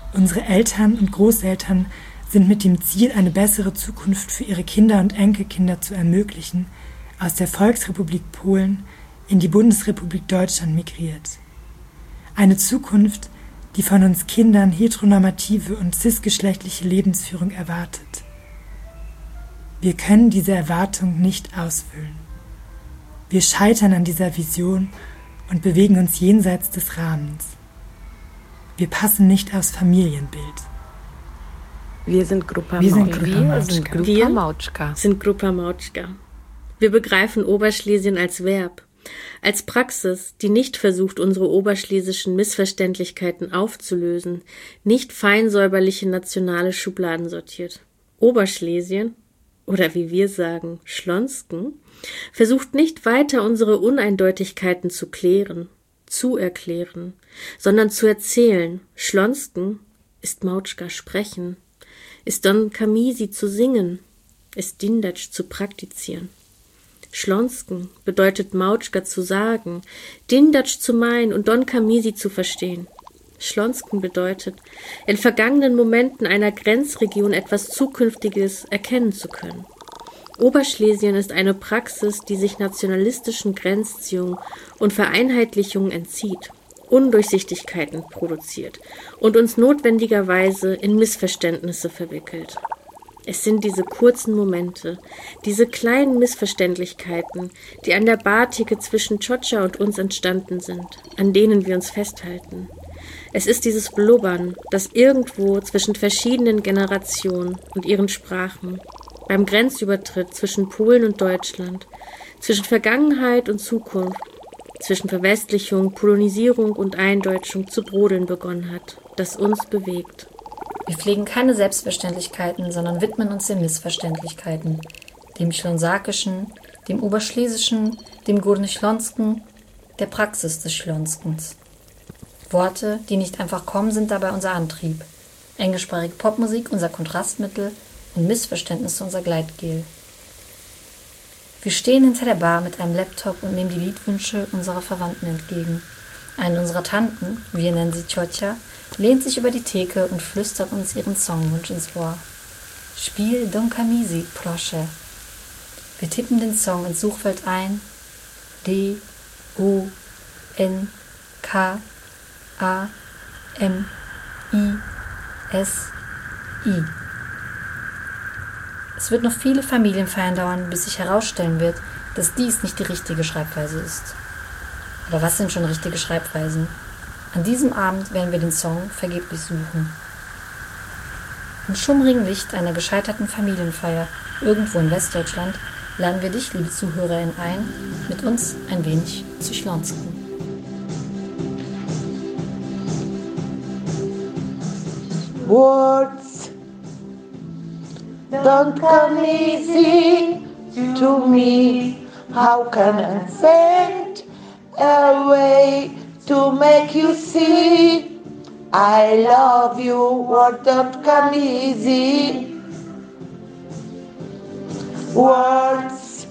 Unsere Eltern und Großeltern sind mit dem Ziel, eine bessere Zukunft für ihre Kinder und Enkelkinder zu ermöglichen, aus der Volksrepublik Polen in die Bundesrepublik Deutschland migriert. Eine Zukunft, die von uns Kindern heteronormative und cisgeschlechtliche Lebensführung erwartet. Wir können diese Erwartung nicht ausfüllen. Wir scheitern an dieser Vision und bewegen uns jenseits des Rahmens. Wir passen nicht aufs Familienbild. Wir sind Grupa Wir sind Mautschka. Grupa Wir sind Mautschka. Grupa Wir Mautschka. sind Grupa Mautschka. Wir begreifen Oberschlesien als Verb, als Praxis, die nicht versucht, unsere oberschlesischen Missverständlichkeiten aufzulösen, nicht feinsäuberliche nationale Schubladen sortiert. Oberschlesien, oder wie wir sagen, Schlonsken, versucht nicht weiter unsere Uneindeutigkeiten zu klären, zu erklären, sondern zu erzählen. Schlonsken ist Mautschka sprechen, ist Don Camisi zu singen, ist Dindatsch zu praktizieren. Schlonsken bedeutet Mautschka zu sagen, Dindatsch zu meinen und Don Camisi zu verstehen. Schlonsken bedeutet, in vergangenen Momenten einer Grenzregion etwas Zukünftiges erkennen zu können. Oberschlesien ist eine Praxis, die sich nationalistischen Grenzziehungen und Vereinheitlichungen entzieht, Undurchsichtigkeiten produziert und uns notwendigerweise in Missverständnisse verwickelt. Es sind diese kurzen Momente, diese kleinen Missverständlichkeiten, die an der Bartheke zwischen Tschottscha und uns entstanden sind, an denen wir uns festhalten. Es ist dieses Blubbern, das irgendwo zwischen verschiedenen Generationen und ihren Sprachen, beim Grenzübertritt zwischen Polen und Deutschland, zwischen Vergangenheit und Zukunft, zwischen Verwestlichung, Polonisierung und Eindeutschung zu brodeln begonnen hat, das uns bewegt. Wir pflegen keine Selbstverständlichkeiten, sondern widmen uns den Missverständlichkeiten, dem Schlonsakischen, dem Oberschlesischen, dem Górnyśląsken, der Praxis des Schlonskens. Worte, die nicht einfach kommen, sind dabei unser Antrieb. Englischsprachige Popmusik unser Kontrastmittel und Missverständnisse unser Gleitgel. Wir stehen hinter der Bar mit einem Laptop und nehmen die Liedwünsche unserer Verwandten entgegen. Eine unserer Tanten, wir nennen sie Ciocia, lehnt sich über die Theke und flüstert uns ihren Songwunsch ins Ohr. Spiel Don Camisi, proszę. Wir tippen den Song ins Suchfeld ein. D, O, N, K, A, M, I, S, I. Es wird noch viele Familienfeiern dauern, bis sich herausstellen wird, dass dies nicht die richtige Schreibweise ist. Aber was sind schon richtige Schreibweisen? An diesem Abend werden wir den Song vergeblich suchen. Im schummrigen Licht einer gescheiterten Familienfeier irgendwo in Westdeutschland laden wir dich, liebe Zuhörerin, ein, mit uns ein wenig zu schlonsken. Words don't come easy to me. How can I find a way to make you see I love you? Words don't come easy. Words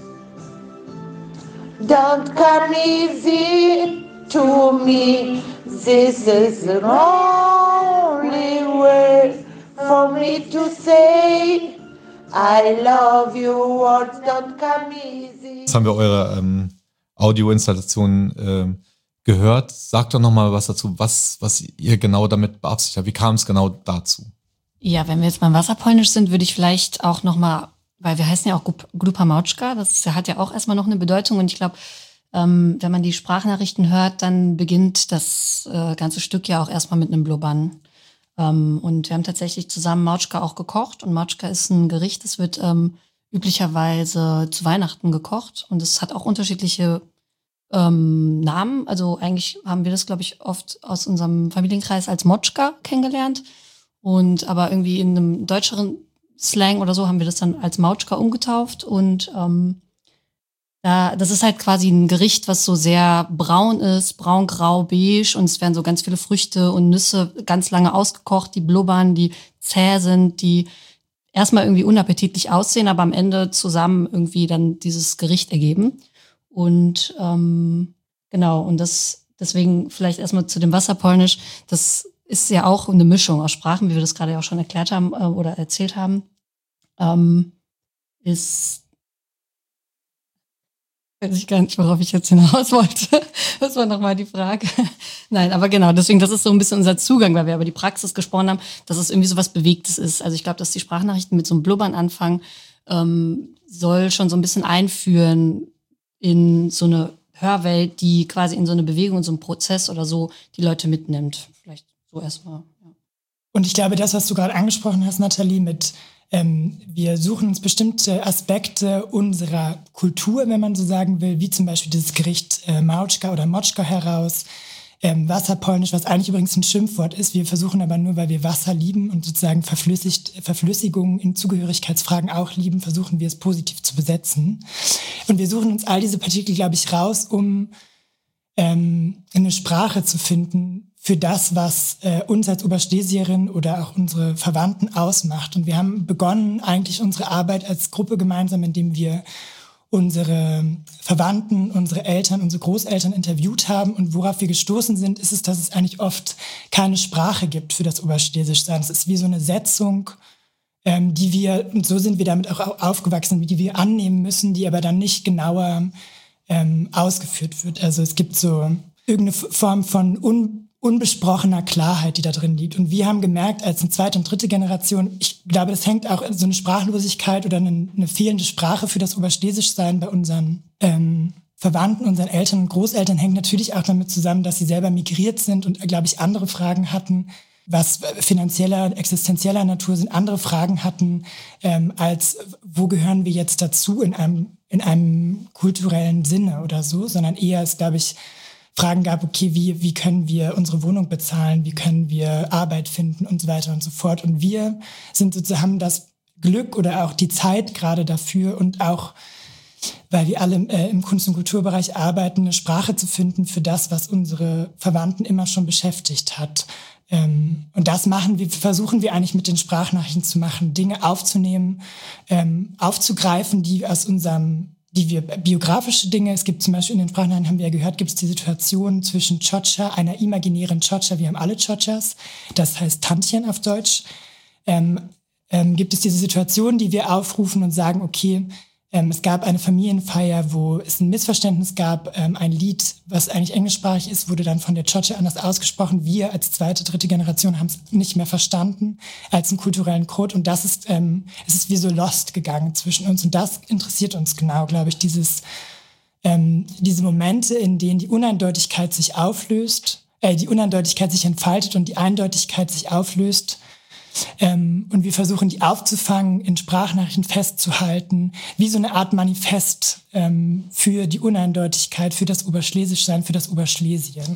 don't come easy to me. This is the only way for me to say I love you. Words don't come easy. Jetzt haben wir eure ähm, Audioinstallation ähm, gehört. Sagt doch nochmal was dazu, was, was ihr genau damit beabsichtigt habt. Wie kam es genau dazu? Ja, wenn wir jetzt beim Wasserpolnisch sind, würde ich vielleicht auch nochmal, weil wir heißen ja auch Grupa Mautschka, das ist, hat ja auch erstmal noch eine Bedeutung und ich glaube, ähm, wenn man die Sprachnachrichten hört, dann beginnt das äh, ganze Stück ja auch erstmal mit einem Blubbern. Ähm, und wir haben tatsächlich zusammen Mautschka auch gekocht und Mautschka ist ein Gericht, das wird ähm, üblicherweise zu Weihnachten gekocht und es hat auch unterschiedliche ähm, Namen. Also eigentlich haben wir das, glaube ich, oft aus unserem Familienkreis als Motschka kennengelernt und aber irgendwie in einem deutscheren Slang oder so haben wir das dann als Mautschka umgetauft und ähm, da, das ist halt quasi ein Gericht, was so sehr braun ist, braun, grau, beige und es werden so ganz viele Früchte und Nüsse ganz lange ausgekocht, die blubbern, die zäh sind, die erstmal irgendwie unappetitlich aussehen, aber am Ende zusammen irgendwie dann dieses Gericht ergeben. Und ähm, genau, und das deswegen vielleicht erstmal zu dem Wasserpolnisch, das ist ja auch eine Mischung aus Sprachen, wie wir das gerade auch schon erklärt haben äh, oder erzählt haben. Ähm, ist, weiß ich gar nicht, worauf ich jetzt hinaus wollte. Das war nochmal die Frage. Nein, aber genau, deswegen, das ist so ein bisschen unser Zugang, weil wir über die Praxis gesprochen haben, dass es irgendwie so was Bewegtes ist. Also ich glaube, dass die Sprachnachrichten mit so einem Blubbern anfangen, ähm, soll schon so ein bisschen einführen in so eine Hörwelt, die quasi in so eine Bewegung, in so einen Prozess oder so die Leute mitnimmt. Vielleicht so erstmal. Ja. Und ich glaube, das, was du gerade angesprochen hast, Nathalie, mit ähm, wir suchen uns bestimmte Aspekte unserer Kultur, wenn man so sagen will, wie zum Beispiel dieses Gericht äh, Mauczka oder Moczka heraus, ähm, Wasserpolnisch, was eigentlich übrigens ein Schimpfwort ist. Wir versuchen aber nur, weil wir Wasser lieben und sozusagen verflüssigt, Verflüssigungen in Zugehörigkeitsfragen auch lieben, versuchen wir es positiv zu besetzen. Und wir suchen uns all diese Partikel, glaube ich, raus, um ähm, eine Sprache zu finden für das, was äh, uns als Oberschlesierin oder auch unsere Verwandten ausmacht. Und wir haben begonnen, eigentlich unsere Arbeit als Gruppe gemeinsam, indem wir unsere Verwandten, unsere Eltern, unsere Großeltern interviewt haben. Und worauf wir gestoßen sind, ist es, dass es eigentlich oft keine Sprache gibt für das Oberschlesischsein. Es ist wie so eine Setzung, ähm, die wir, und so sind wir damit auch aufgewachsen, die wir annehmen müssen, die aber dann nicht genauer ähm, ausgeführt wird. Also es gibt so irgendeine Form von un unbesprochener Klarheit, die da drin liegt. Und wir haben gemerkt, als eine zweite und dritte Generation, ich glaube, das hängt auch so eine Sprachlosigkeit oder eine, eine fehlende Sprache für das Oberschlesischsein bei unseren ähm, Verwandten, unseren Eltern und Großeltern hängt natürlich auch damit zusammen, dass sie selber migriert sind und, glaube ich, andere Fragen hatten, was finanzieller, existenzieller Natur sind, andere Fragen hatten, ähm, als wo gehören wir jetzt dazu in einem, in einem kulturellen Sinne oder so, sondern eher ist, glaube ich, Fragen gab, okay, wie, wie können wir unsere Wohnung bezahlen, wie können wir Arbeit finden und so weiter und so fort. Und wir sind sozusagen, haben das Glück oder auch die Zeit gerade dafür und auch, weil wir alle äh, im Kunst- und Kulturbereich arbeiten, eine Sprache zu finden für das, was unsere Verwandten immer schon beschäftigt hat. Ähm, und das machen wir, versuchen wir eigentlich mit den Sprachnachrichten zu machen, Dinge aufzunehmen, ähm, aufzugreifen, die aus unserem die wir biografische Dinge, es gibt zum Beispiel in den Sprachnachrichten, haben wir ja gehört, gibt es die Situation zwischen Ciocia, einer imaginären Ciocia, wir haben alle Ciocias, das heißt Tantchen auf Deutsch, ähm, ähm, gibt es diese Situation, die wir aufrufen und sagen, okay, ähm, es gab eine Familienfeier, wo es ein Missverständnis gab, ähm, ein Lied, was eigentlich englischsprachig ist, wurde dann von der Ciocia anders ausgesprochen. Wir als zweite, dritte Generation haben es nicht mehr verstanden als einen kulturellen Code und das ist, ähm, es ist wie so lost gegangen zwischen uns und das interessiert uns genau, glaube ich, dieses, ähm, diese Momente, in denen die Uneindeutigkeit sich auflöst, äh, die Uneindeutigkeit sich entfaltet und die Eindeutigkeit sich auflöst. Ähm, und wir versuchen, die aufzufangen, in Sprachnachrichten festzuhalten, wie so eine Art Manifest ähm, für die Uneindeutigkeit, für das Oberschlesischsein, für das Oberschlesien.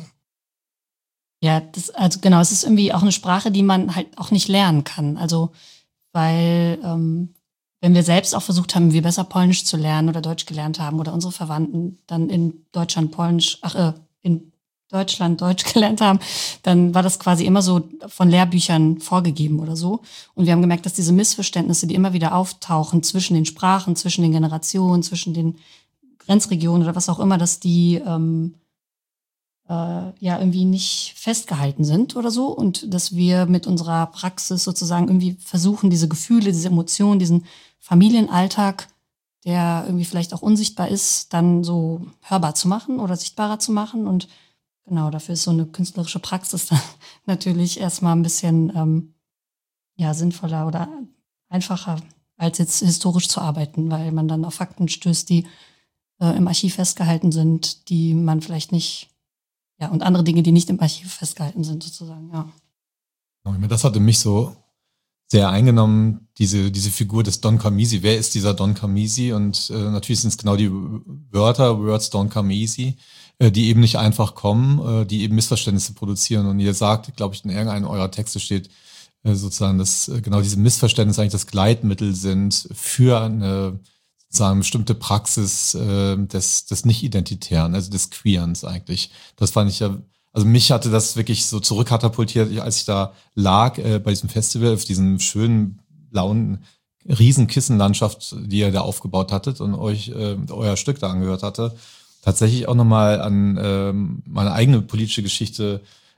Ja, das, also genau, es ist irgendwie auch eine Sprache, die man halt auch nicht lernen kann. Also, weil ähm, wenn wir selbst auch versucht haben, wie besser Polnisch zu lernen oder Deutsch gelernt haben oder unsere Verwandten dann in Deutschland Polnisch, ach, äh, in Deutschland Deutsch gelernt haben, dann war das quasi immer so von Lehrbüchern vorgegeben oder so. Und wir haben gemerkt, dass diese Missverständnisse, die immer wieder auftauchen zwischen den Sprachen, zwischen den Generationen, zwischen den Grenzregionen oder was auch immer, dass die ähm, äh, ja irgendwie nicht festgehalten sind oder so. Und dass wir mit unserer Praxis sozusagen irgendwie versuchen, diese Gefühle, diese Emotionen, diesen Familienalltag, der irgendwie vielleicht auch unsichtbar ist, dann so hörbar zu machen oder sichtbarer zu machen. Und genau, dafür ist so eine künstlerische Praxis dann natürlich erstmal ein bisschen ähm, ja, sinnvoller oder einfacher, als jetzt historisch zu arbeiten, weil man dann auf Fakten stößt, die äh, im Archiv festgehalten sind, die man vielleicht nicht, ja, und andere Dinge, die nicht im Archiv festgehalten sind, sozusagen, ja. Das hatte mich so sehr eingenommen, diese, diese Figur des Don Camisi. Wer ist dieser Don Camisi? Und äh, natürlich sind es genau die Wörter, Words Don Camisi, äh, die eben nicht einfach kommen, äh, die eben Missverständnisse produzieren. Und ihr sagt, glaube ich, in irgendeinem eurer Texte steht äh, sozusagen, dass äh, genau diese Missverständnisse eigentlich das Gleitmittel sind für eine sozusagen bestimmte Praxis äh, des, des Nicht-Identitären, also des Queerens eigentlich. Das fand ich ja, also mich hatte das wirklich so zurückkatapultiert, als ich da lag äh, bei diesem Festival, auf diesem schönen, blauen Riesenkissenlandschaft, die ihr da aufgebaut hattet und euch äh, euer Stück da angehört hatte. Tatsächlich auch nochmal an äh, meine eigene politische Geschichte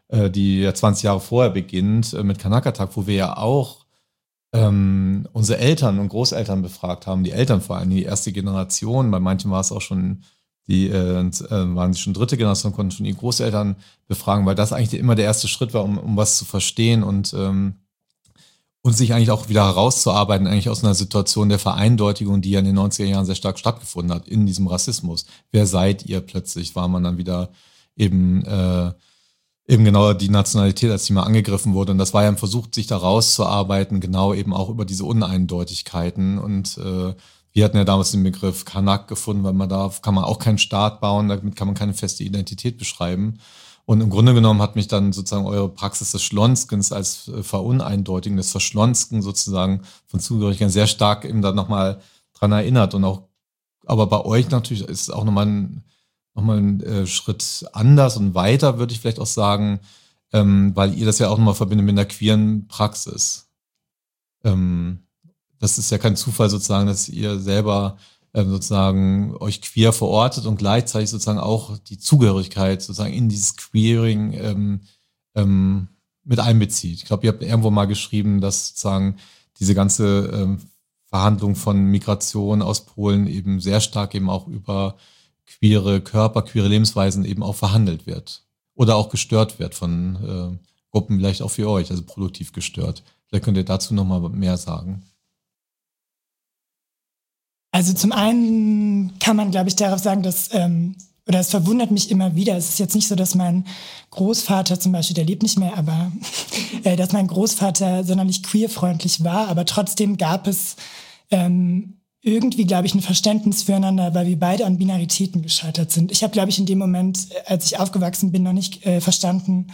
äh, die ja zwanzig Jahre vorher beginnt, äh, mit Kanaka-Tag, wo wir ja auch ähm, unsere Eltern und Großeltern befragt haben, die Eltern vor allem, die erste Generation, bei manchen war es auch schon, die äh, waren schon dritte Generation, konnten schon die Großeltern befragen, weil das eigentlich immer der erste Schritt war, um, um was zu verstehen und ähm, und sich eigentlich auch wieder herauszuarbeiten, eigentlich aus einer Situation der Vereindeutigung, die ja in den neunziger Jahren sehr stark stattgefunden hat, in diesem Rassismus. Wer seid ihr plötzlich? War man dann wieder eben, äh, eben genau die Nationalität, als die mal angegriffen wurde. Und das war ja ein Versuch, sich da rauszuarbeiten, genau eben auch über diese Uneindeutigkeiten. Und äh, wir hatten ja damals den Begriff Kanak gefunden, weil man da kann man auch keinen Staat bauen, damit kann man keine feste Identität beschreiben. Und im Grunde genommen hat mich dann sozusagen eure Praxis des Schlonskens als Veruneindeutigen, des Verschlonsken sozusagen von Zugehörigkeiten sehr stark eben dann nochmal dran erinnert. Und auch, aber bei euch natürlich ist es auch nochmal ein, nochmal ein äh, Schritt anders und weiter, würde ich vielleicht auch sagen, ähm, weil ihr das ja auch nochmal verbindet mit einer queeren Praxis. Ähm, das ist ja kein Zufall sozusagen, dass ihr selber sozusagen euch queer verortet und gleichzeitig sozusagen auch die Zugehörigkeit sozusagen in dieses Queering ähm, ähm, mit einbezieht. Ich glaube, ihr habt irgendwo mal geschrieben, dass sozusagen diese ganze ähm, Verhandlung von Migration aus Polen eben sehr stark eben auch über queere Körper, queere Lebensweisen eben auch verhandelt wird oder auch gestört wird von äh, Gruppen, vielleicht auch für euch, also produktiv gestört. Vielleicht könnt ihr dazu nochmal mehr sagen. Also zum einen kann man, glaube ich, darauf sagen, dass, ähm, oder es verwundert mich immer wieder, es ist jetzt nicht so, dass mein Großvater zum Beispiel, der lebt nicht mehr, aber äh, dass mein Großvater sonderlich queerfreundlich war, aber trotzdem gab es ähm, irgendwie, glaube ich, ein Verständnis füreinander, weil wir beide an Binaritäten gescheitert sind. Ich habe, glaube ich, in dem Moment, als ich aufgewachsen bin, noch nicht äh, verstanden,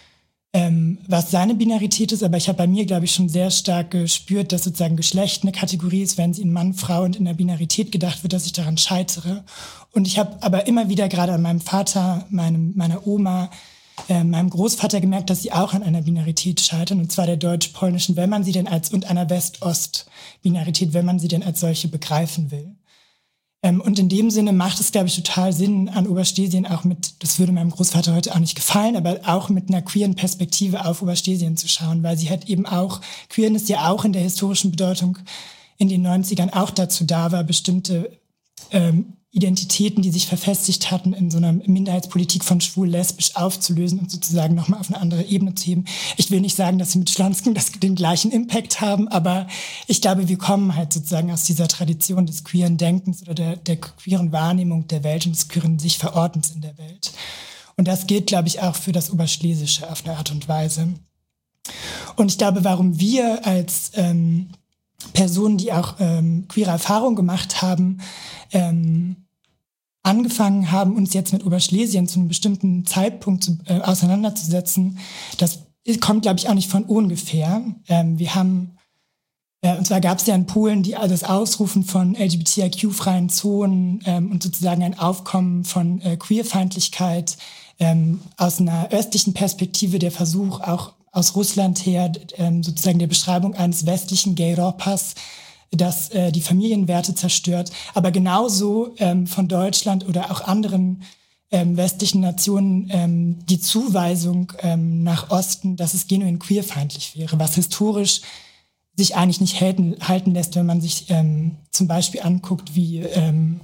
Ähm, was seine Binarität ist, aber ich habe bei mir, glaube ich, schon sehr stark gespürt, dass sozusagen Geschlecht eine Kategorie ist, wenn sie in Mann, Frau und in der Binarität gedacht wird, dass ich daran scheitere. Und ich habe aber immer wieder gerade an meinem Vater, meinem, meiner Oma, äh, meinem Großvater gemerkt, dass sie auch an einer Binarität scheitern, und zwar der deutsch-polnischen, wenn man sie denn als, und einer West-Ost-Binarität, wenn man sie denn als solche begreifen will. Ähm, und in dem Sinne macht es, glaube ich, total Sinn, an Oberschlesien auch mit, das würde meinem Großvater heute auch nicht gefallen, aber auch mit einer queeren Perspektive auf Oberschlesien zu schauen, weil sie halt eben auch, Queerness ja auch in der historischen Bedeutung in den neunzigern auch dazu da war, bestimmte ähm, Identitäten, die sich verfestigt hatten, in so einer Minderheitspolitik von schwul-lesbisch aufzulösen und sozusagen nochmal auf eine andere Ebene zu heben. Ich will nicht sagen, dass sie mit Schlonsken das, den gleichen Impact haben, aber ich glaube, wir kommen halt sozusagen aus dieser Tradition des queeren Denkens oder der, der queeren Wahrnehmung der Welt und des queeren Sich-Verortens in der Welt. Und das gilt, glaube ich, auch für das Oberschlesische auf eine Art und Weise. Und ich glaube, warum wir als ähm, Personen, die auch ähm, queere Erfahrungen gemacht haben, ähm, angefangen haben, uns jetzt mit Oberschlesien zu einem bestimmten Zeitpunkt zu, äh, auseinanderzusetzen, das kommt, glaube ich, auch nicht von ungefähr. Ähm, wir haben, äh, und zwar gab es ja in Polen die, also das Ausrufen von L G B T I Q-freien Zonen ähm, und sozusagen ein Aufkommen von äh, Queerfeindlichkeit ähm, aus einer östlichen Perspektive, der Versuch auch aus Russland her, ähm, sozusagen der Beschreibung eines westlichen Gay-Europas, das äh, die Familienwerte zerstört, aber genauso ähm, von Deutschland oder auch anderen ähm, westlichen Nationen ähm, die Zuweisung ähm, nach Osten, dass es genuin queerfeindlich wäre, was historisch sich eigentlich nicht halten, halten lässt, wenn man sich ähm, zum Beispiel anguckt, wie ähm,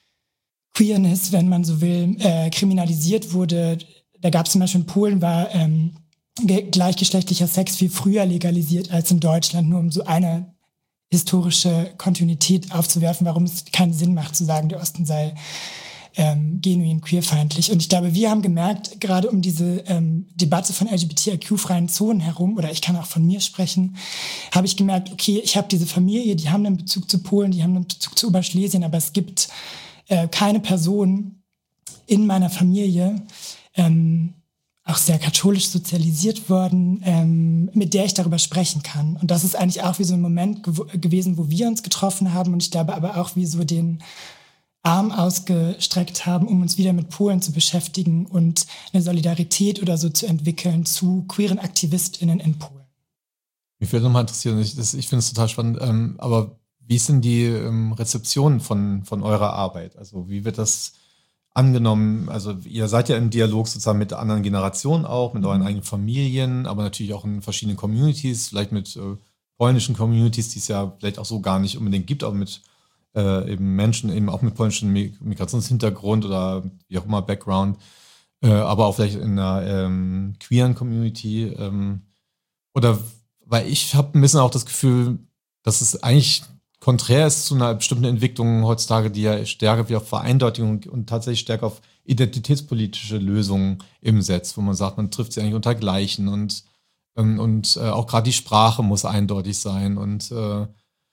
Queerness, wenn man so will, äh, kriminalisiert wurde. Da gab es zum Beispiel in Polen, war ähm, gleichgeschlechtlicher Sex viel früher legalisiert als in Deutschland, nur um so eine historische Kontinuität aufzuwerfen, warum es keinen Sinn macht zu sagen, der Osten sei ähm, genuin queerfeindlich. Und ich glaube, wir haben gemerkt, gerade um diese ähm, Debatte von L G B T I Q-freien Zonen herum, oder ich kann auch von mir sprechen, habe ich gemerkt, okay, ich habe diese Familie, die haben einen Bezug zu Polen, die haben einen Bezug zu Oberschlesien, aber es gibt äh, keine Person in meiner Familie, ähm, auch sehr katholisch sozialisiert worden, ähm, mit der ich darüber sprechen kann. Und das ist eigentlich auch wie so ein Moment gew- gewesen, wo wir uns getroffen haben und ich glaube aber auch wie so den Arm ausgestreckt haben, um uns wieder mit Polen zu beschäftigen und eine Solidarität oder so zu entwickeln zu queeren AktivistInnen in Polen. Mich würde nochmal interessieren, ich, das, ich finde es total spannend, ähm, aber wie ist denn die ähm, Rezeption von, von eurer Arbeit? Also wie wird das angenommen, also ihr seid ja im Dialog sozusagen mit anderen Generationen auch, mit euren eigenen Familien, aber natürlich auch in verschiedenen Communities, vielleicht mit äh, polnischen Communities, die es ja vielleicht auch so gar nicht unbedingt gibt, aber mit äh, eben Menschen, eben auch mit polnischem Migrationshintergrund oder wie auch immer Background, äh, aber auch vielleicht in einer ähm, queeren Community. Ähm, oder weil ich habe ein bisschen auch das Gefühl, dass es eigentlich konträr ist zu einer bestimmten Entwicklung heutzutage, die ja stärker wie auf Vereindeutigung und tatsächlich stärker auf identitätspolitische Lösungen eben setzt, wo man sagt, man trifft sie eigentlich unter Gleichen und, ähm, und äh, auch gerade die Sprache muss eindeutig sein und, äh,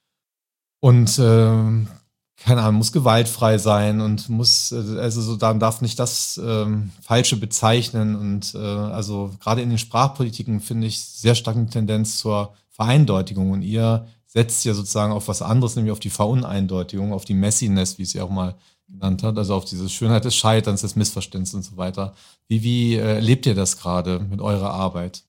und äh, keine Ahnung, muss gewaltfrei sein und muss, also so, dann darf nicht das ähm, Falsche bezeichnen und äh, also gerade in den Sprachpolitiken finde ich sehr stark eine Tendenz zur Vereindeutigung und ihr setzt ja sozusagen auf was anderes, nämlich auf die Veruneindeutigung, auf die Messiness, wie es ja auch mal genannt hat, also auf diese Schönheit des Scheiterns, des Missverständnisses und so weiter. Wie, wie äh, erlebt ihr das gerade mit eurer Arbeit?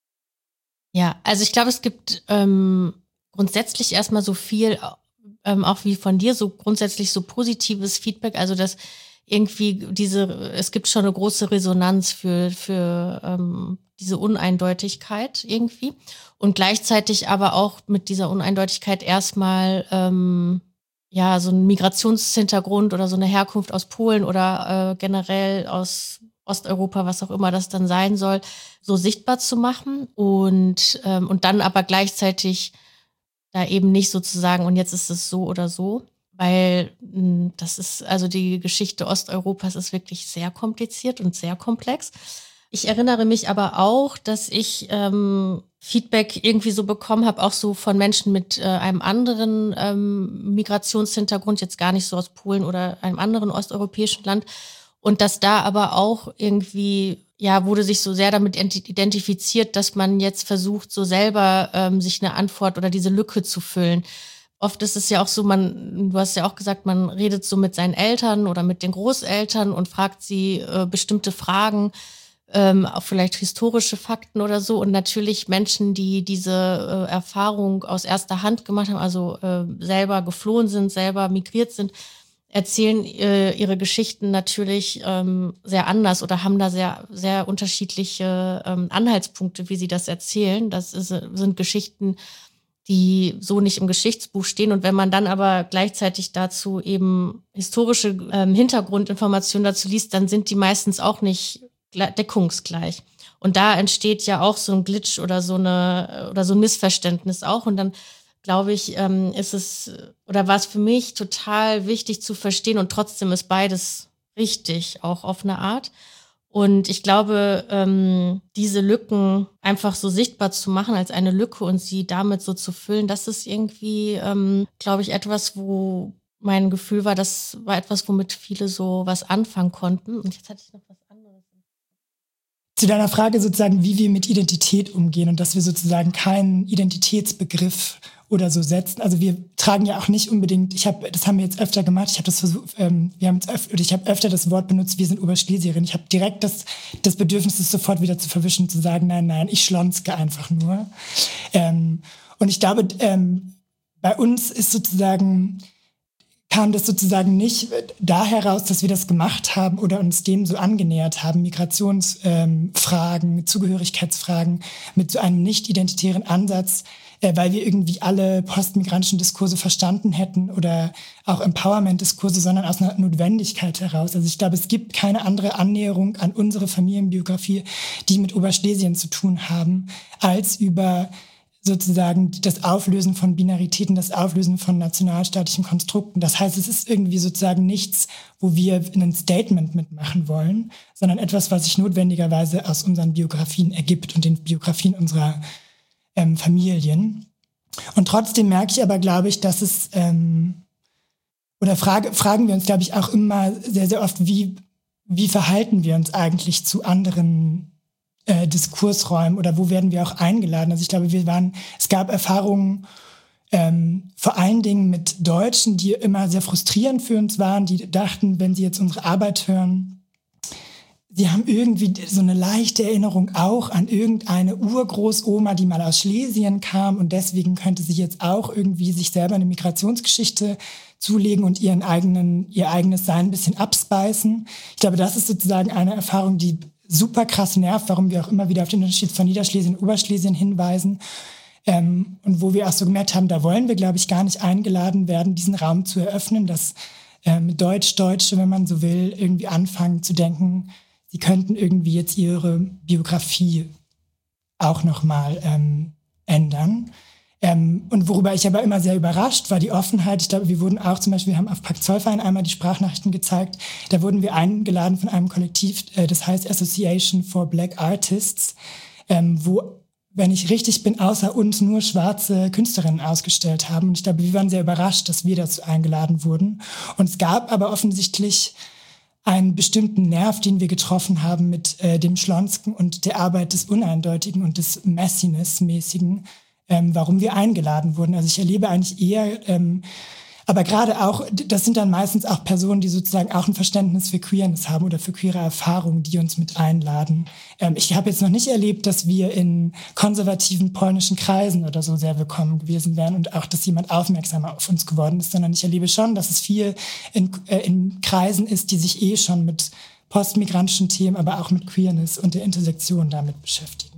Ja, also ich glaube, es gibt ähm, grundsätzlich erstmal so viel, ähm, auch wie von dir, so grundsätzlich so positives Feedback, also dass irgendwie diese, es gibt schon eine große Resonanz für, für ähm, diese Uneindeutigkeit irgendwie und gleichzeitig aber auch mit dieser Uneindeutigkeit erstmal ähm, ja so ein Migrationshintergrund oder so eine Herkunft aus Polen oder äh, generell aus Osteuropa, was auch immer das dann sein soll, so sichtbar zu machen und ähm, und dann aber gleichzeitig da eben nicht sozusagen und jetzt ist es so oder so, weil mh, das ist, also die Geschichte Osteuropas ist wirklich sehr kompliziert und sehr komplex. Ich erinnere mich aber auch, dass ich ähm, Feedback irgendwie so bekommen habe, auch so von Menschen mit äh, einem anderen ähm, Migrationshintergrund, jetzt gar nicht so aus Polen oder einem anderen osteuropäischen Land. Und dass da aber auch irgendwie, ja, wurde sich so sehr damit identifiziert, dass man jetzt versucht, so selber ähm, sich eine Antwort oder diese Lücke zu füllen. Oft ist es ja auch so, man, du hast ja auch gesagt, man redet so mit seinen Eltern oder mit den Großeltern und fragt sie äh, bestimmte Fragen, ähm, auch vielleicht historische Fakten oder so. Und natürlich Menschen, die diese äh, Erfahrung aus erster Hand gemacht haben, also äh, selber geflohen sind, selber migriert sind, erzählen äh, ihre Geschichten natürlich ähm, sehr anders oder haben da sehr sehr unterschiedliche ähm, Anhaltspunkte, wie sie das erzählen. Das ist, sind Geschichten, die so nicht im Geschichtsbuch stehen. Und wenn man dann aber gleichzeitig dazu eben historische ähm, Hintergrundinformationen dazu liest, dann sind die meistens auch nicht deckungsgleich. Und da entsteht ja auch so ein Glitch oder so eine oder so ein Missverständnis auch. Und dann glaube ich, ähm, ist es oder war es für mich total wichtig zu verstehen und trotzdem ist beides richtig, auch auf eine Art. Und ich glaube, ähm, diese Lücken einfach so sichtbar zu machen als eine Lücke und sie damit so zu füllen, das ist irgendwie, ähm, glaube ich, etwas, wo mein Gefühl war, das war etwas, womit viele so was anfangen konnten. Und jetzt hatte ich noch was anderes. Zu deiner Frage sozusagen, wie wir mit Identität umgehen und dass wir sozusagen keinen Identitätsbegriff oder so setzen. Also wir tragen ja auch nicht unbedingt, ich habe, das haben wir jetzt öfter gemacht, ich habe das versucht, ähm, wir haben jetzt öf- oder ich habe öfter das Wort benutzt, wir sind Oberschlesierin. Ich habe direkt das, das Bedürfnis, das sofort wieder zu verwischen, zu sagen, nein, nein, ich schlonske einfach nur. Ähm, und ich glaube, ähm, bei uns ist sozusagen, kam das sozusagen nicht da heraus, dass wir das gemacht haben oder uns dem so angenähert haben, Migrationsfragen, ähm, Zugehörigkeitsfragen mit so einem nicht-identitären Ansatz, äh, weil wir irgendwie alle postmigrantischen Diskurse verstanden hätten oder auch Empowerment-Diskurse, sondern aus einer Notwendigkeit heraus. Also ich glaube, es gibt keine andere Annäherung an unsere Familienbiografie, die mit Oberschlesien zu tun haben, als über sozusagen das Auflösen von Binaritäten, das Auflösen von nationalstaatlichen Konstrukten. Das heißt, es ist irgendwie sozusagen nichts, wo wir ein Statement mitmachen wollen, sondern etwas, was sich notwendigerweise aus unseren Biografien ergibt und den Biografien unserer ähm, Familien. Und trotzdem merke ich aber, glaube ich, dass es, ähm, oder frage, fragen wir uns, glaube ich, auch immer sehr, sehr oft, wie, wie verhalten wir uns eigentlich zu anderen Äh, Diskursräumen oder wo werden wir auch eingeladen. Also ich glaube, wir waren, es gab Erfahrungen ähm, vor allen Dingen mit Deutschen, die immer sehr frustrierend für uns waren, die dachten, wenn sie jetzt unsere Arbeit hören, sie haben irgendwie so eine leichte Erinnerung auch an irgendeine Urgroßoma, die mal aus Schlesien kam und deswegen könnte sie jetzt auch irgendwie sich selber eine Migrationsgeschichte zulegen und ihren eigenen, ihr eigenes Sein ein bisschen abspeisen. Ich glaube, das ist sozusagen eine Erfahrung, die super krass nervt, warum wir auch immer wieder auf den Unterschied von Niederschlesien und Oberschlesien hinweisen. Ähm, und wo wir auch so gemerkt haben, da wollen wir, glaube ich, gar nicht eingeladen werden, diesen Raum zu eröffnen, dass ähm, Deutsch-Deutsche, wenn man so will, irgendwie anfangen zu denken, sie könnten irgendwie jetzt ihre Biografie auch nochmal ähm, ändern. Ähm, und worüber ich aber immer sehr überrascht war, die Offenheit. Ich glaube, wir wurden auch zum Beispiel, wir haben auf Pakt Zollverein einmal die Sprachnachrichten gezeigt. Da wurden wir eingeladen von einem Kollektiv, äh, das heißt Association for Black Artists, ähm, wo, wenn ich richtig bin, außer uns nur schwarze Künstlerinnen ausgestellt haben. Und ich glaube, wir waren sehr überrascht, dass wir dazu eingeladen wurden. Und es gab aber offensichtlich einen bestimmten Nerv, den wir getroffen haben mit äh, dem Schlonsken und der Arbeit des Uneindeutigen und des Messiness-mäßigen, ähm, warum wir eingeladen wurden. Also ich erlebe eigentlich eher, ähm, aber gerade auch, das sind dann meistens auch Personen, die sozusagen auch ein Verständnis für Queerness haben oder für queere Erfahrungen, die uns mit einladen. Ähm, ich habe jetzt noch nicht erlebt, dass wir in konservativen polnischen Kreisen oder so sehr willkommen gewesen wären und auch, dass jemand aufmerksamer auf uns geworden ist, sondern ich erlebe schon, dass es viel in, äh, in Kreisen ist, die sich eh schon mit postmigrantischen Themen, aber auch mit Queerness und der Intersektion damit beschäftigen.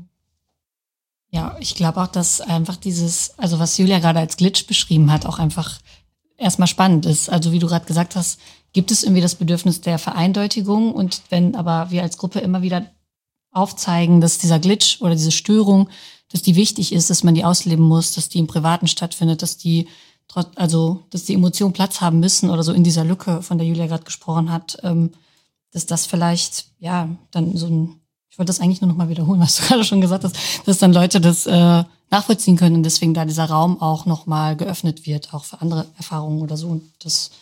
Ja, ich glaube auch, dass einfach dieses, also was Julia gerade als Glitch beschrieben hat, auch einfach erstmal spannend ist. Also wie du gerade gesagt hast, gibt es irgendwie das Bedürfnis der Vereindeutigung und wenn aber wir als Gruppe immer wieder aufzeigen, dass dieser Glitch oder diese Störung, dass die wichtig ist, dass man die ausleben muss, dass die im Privaten stattfindet, dass die also dass die Emotionen Platz haben müssen oder so in dieser Lücke, von der Julia gerade gesprochen hat, dass das vielleicht ja dann so ein Ich wollte das eigentlich nur noch mal wiederholen, was du gerade schon gesagt hast, dass dann Leute das äh, nachvollziehen können und deswegen da dieser Raum auch noch mal geöffnet wird, auch für andere Erfahrungen oder so. Und das.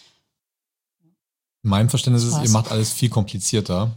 In meinem Verständnis ist, ihr macht alles viel komplizierter.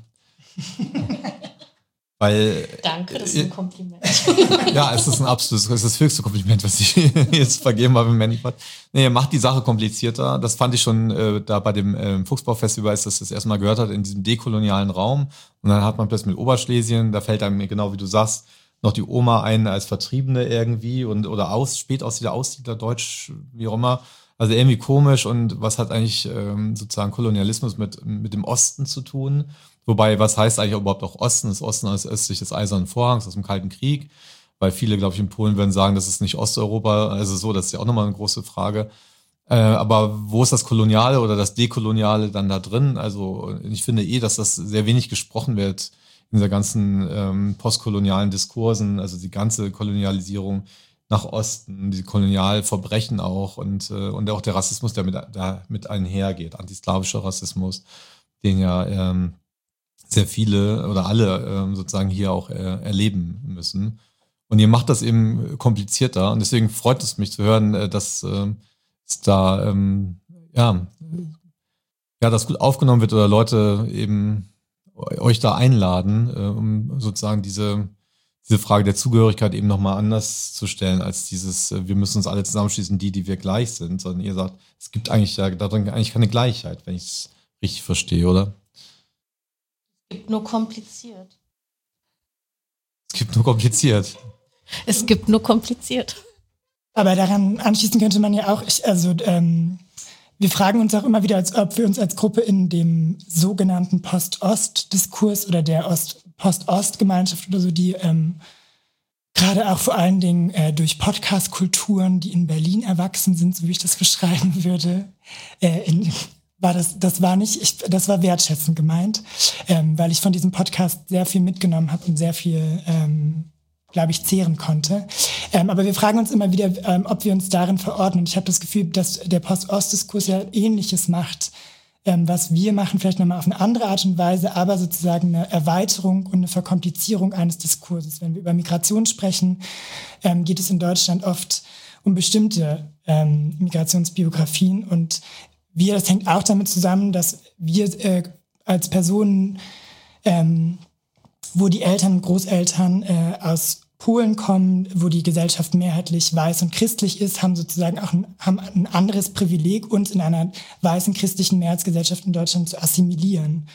Weil, Danke, das ist ein Kompliment. Ja, es ist ein absolutes, es ist das höchste Kompliment, was ich jetzt vergeben habe im Manipod. Nee, ihr macht die Sache komplizierter. Das fand ich schon äh, da bei dem äh, Fuchsbau-Festival, als das das erste Mal gehört hat, in diesem dekolonialen Raum. Und dann hat man plötzlich mit Oberschlesien, da fällt einem genau wie du sagst, noch die Oma ein als Vertriebene irgendwie und oder aus, Spätaussiedler, Aussiedler, Deutsch, wie auch immer. Also irgendwie komisch und was hat eigentlich ähm, sozusagen Kolonialismus mit, mit dem Osten zu tun? Wobei, was heißt eigentlich überhaupt auch Osten? Das Osten ist östlich des Eisernen Vorhangs aus dem Kalten Krieg, weil viele, glaube ich, in Polen würden sagen, das ist nicht Osteuropa, also so, das ist ja auch nochmal eine große Frage. Äh, aber wo ist das Koloniale oder das Dekoloniale dann da drin? Also ich finde eh, dass das sehr wenig gesprochen wird in dieser ganzen ähm, postkolonialen Diskursen, also die ganze Kolonialisierung nach Osten, die Kolonialverbrechen auch und, äh, und auch der Rassismus, der mit, da mit einhergeht, antislawischer Rassismus, den ja ähm, sehr viele oder alle ähm, sozusagen hier auch äh, erleben müssen. Und ihr macht das eben komplizierter und deswegen freut es mich zu hören, äh, dass äh, es da ähm, ja, ja, das gut aufgenommen wird oder Leute eben euch da einladen, äh, um sozusagen diese diese Frage der Zugehörigkeit eben nochmal anders zu stellen, als dieses, wir müssen uns alle zusammenschließen, die, die wir gleich sind, sondern ihr sagt, es gibt eigentlich ja darin eigentlich keine Gleichheit, wenn ich es richtig verstehe, oder? Es gibt nur kompliziert. Es gibt nur kompliziert. Es gibt nur kompliziert. Aber daran anschließen könnte man ja auch, ich, also ähm, wir fragen uns auch immer wieder, als ob wir uns als Gruppe in dem sogenannten Post-Ost-Diskurs oder der Ost- Post-Ost-Gemeinschaft oder so, die ähm, gerade auch vor allen Dingen äh, durch Podcast-Kulturen, die in Berlin erwachsen sind, so wie ich das beschreiben würde, äh, in, war das, das war nicht, ich, das war wertschätzend gemeint, ähm, weil ich von diesem Podcast sehr viel mitgenommen habe und sehr viel, ähm, glaube ich, zehren konnte. Ähm, aber wir fragen uns immer wieder, ähm, ob wir uns darin verorten. Und ich habe das Gefühl, dass der Post-Ost-Diskurs ja Ähnliches macht, ähm, was wir machen, vielleicht nochmal auf eine andere Art und Weise, aber sozusagen eine Erweiterung und eine Verkomplizierung eines Diskurses. Wenn wir über Migration sprechen, ähm, geht es in Deutschland oft um bestimmte ähm, Migrationsbiografien. Und wir, das hängt auch damit zusammen, dass wir äh, als Personen, ähm, wo die Eltern und Großeltern äh, aus Polen kommen, wo die Gesellschaft mehrheitlich weiß und christlich ist, haben sozusagen auch ein, haben ein anderes Privileg, uns in einer weißen christlichen Mehrheitsgesellschaft in Deutschland zu assimilieren.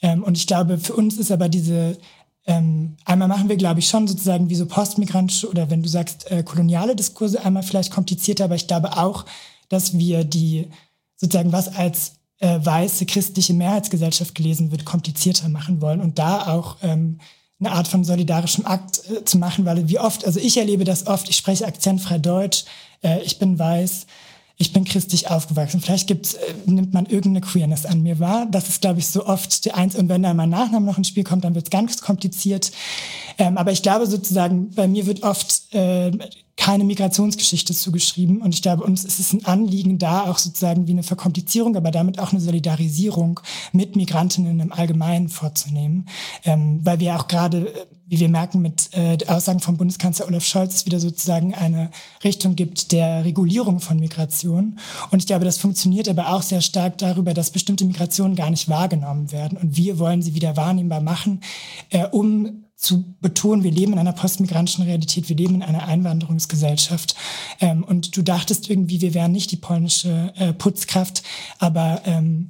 Ähm, und ich glaube, für uns ist aber diese, ähm, einmal machen wir, glaube ich, schon sozusagen wie so postmigrantische oder wenn du sagst äh, koloniale Diskurse einmal vielleicht komplizierter, aber ich glaube auch, dass wir die sozusagen was als äh, weiße christliche Mehrheitsgesellschaft gelesen wird, komplizierter machen wollen und da auch ähm, eine Art von solidarischem Akt äh, zu machen, weil wie oft, also ich erlebe das oft, ich spreche akzentfrei Deutsch, äh, ich bin weiß, ich bin christlich aufgewachsen. Vielleicht gibt's, äh, nimmt man irgendeine Queerness an mir wahr. Das ist, glaube ich, so oft der Eins. Und wenn da mein Nachname noch ins Spiel kommt, dann wird es ganz kompliziert. Ähm, aber ich glaube sozusagen, bei mir wird oft äh, keine Migrationsgeschichte zugeschrieben. Und ich glaube, uns ist es ein Anliegen, da auch sozusagen wie eine Verkomplizierung, aber damit auch eine Solidarisierung mit Migrantinnen im Allgemeinen vorzunehmen. Ähm, weil wir auch gerade, wie wir merken, mit äh, Aussagen von Bundeskanzler Olaf Scholz es wieder sozusagen eine Richtung gibt der Regulierung von Migration. Und ich glaube, das funktioniert aber auch sehr stark darüber, dass bestimmte Migrationen gar nicht wahrgenommen werden. Und wir wollen sie wieder wahrnehmbar machen, äh, um zu betonen, wir leben in einer postmigrantischen Realität, wir leben in einer Einwanderungsgesellschaft. Ähm, und du dachtest irgendwie, wir wären nicht die polnische äh, Putzkraft, aber ähm,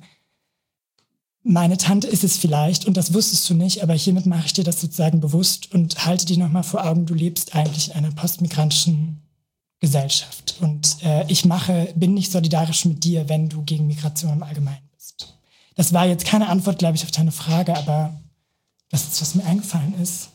meine Tante ist es vielleicht und das wusstest du nicht, aber hiermit mache ich dir das sozusagen bewusst und halte dir nochmal vor Augen, du lebst eigentlich in einer postmigrantischen Gesellschaft. Und äh, ich mache, bin nicht solidarisch mit dir, wenn du gegen Migration im Allgemeinen bist. Das war jetzt keine Antwort, glaube ich, auf deine Frage, aber das ist, was mir eingefallen ist.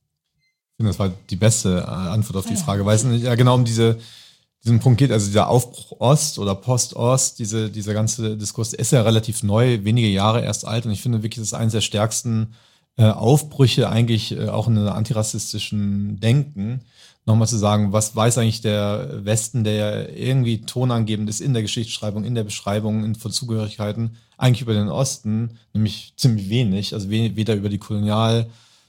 Ich finde, das war die beste Antwort auf die Frage, weil es ja genau um diese, diesen Punkt geht. Also dieser Aufbruch Ost oder Post-Ost, diese, dieser ganze Diskurs ist ja relativ neu, wenige Jahre erst alt. Und ich finde wirklich, das ist eines der stärksten äh, Aufbrüche eigentlich äh, auch in einem antirassistischen Denken. Nochmal zu sagen, was weiß eigentlich der Westen, der ja irgendwie tonangebend ist in der Geschichtsschreibung, in der Beschreibung in, von Zugehörigkeiten, eigentlich über den Osten, nämlich ziemlich wenig, also we- weder über die Kolonial,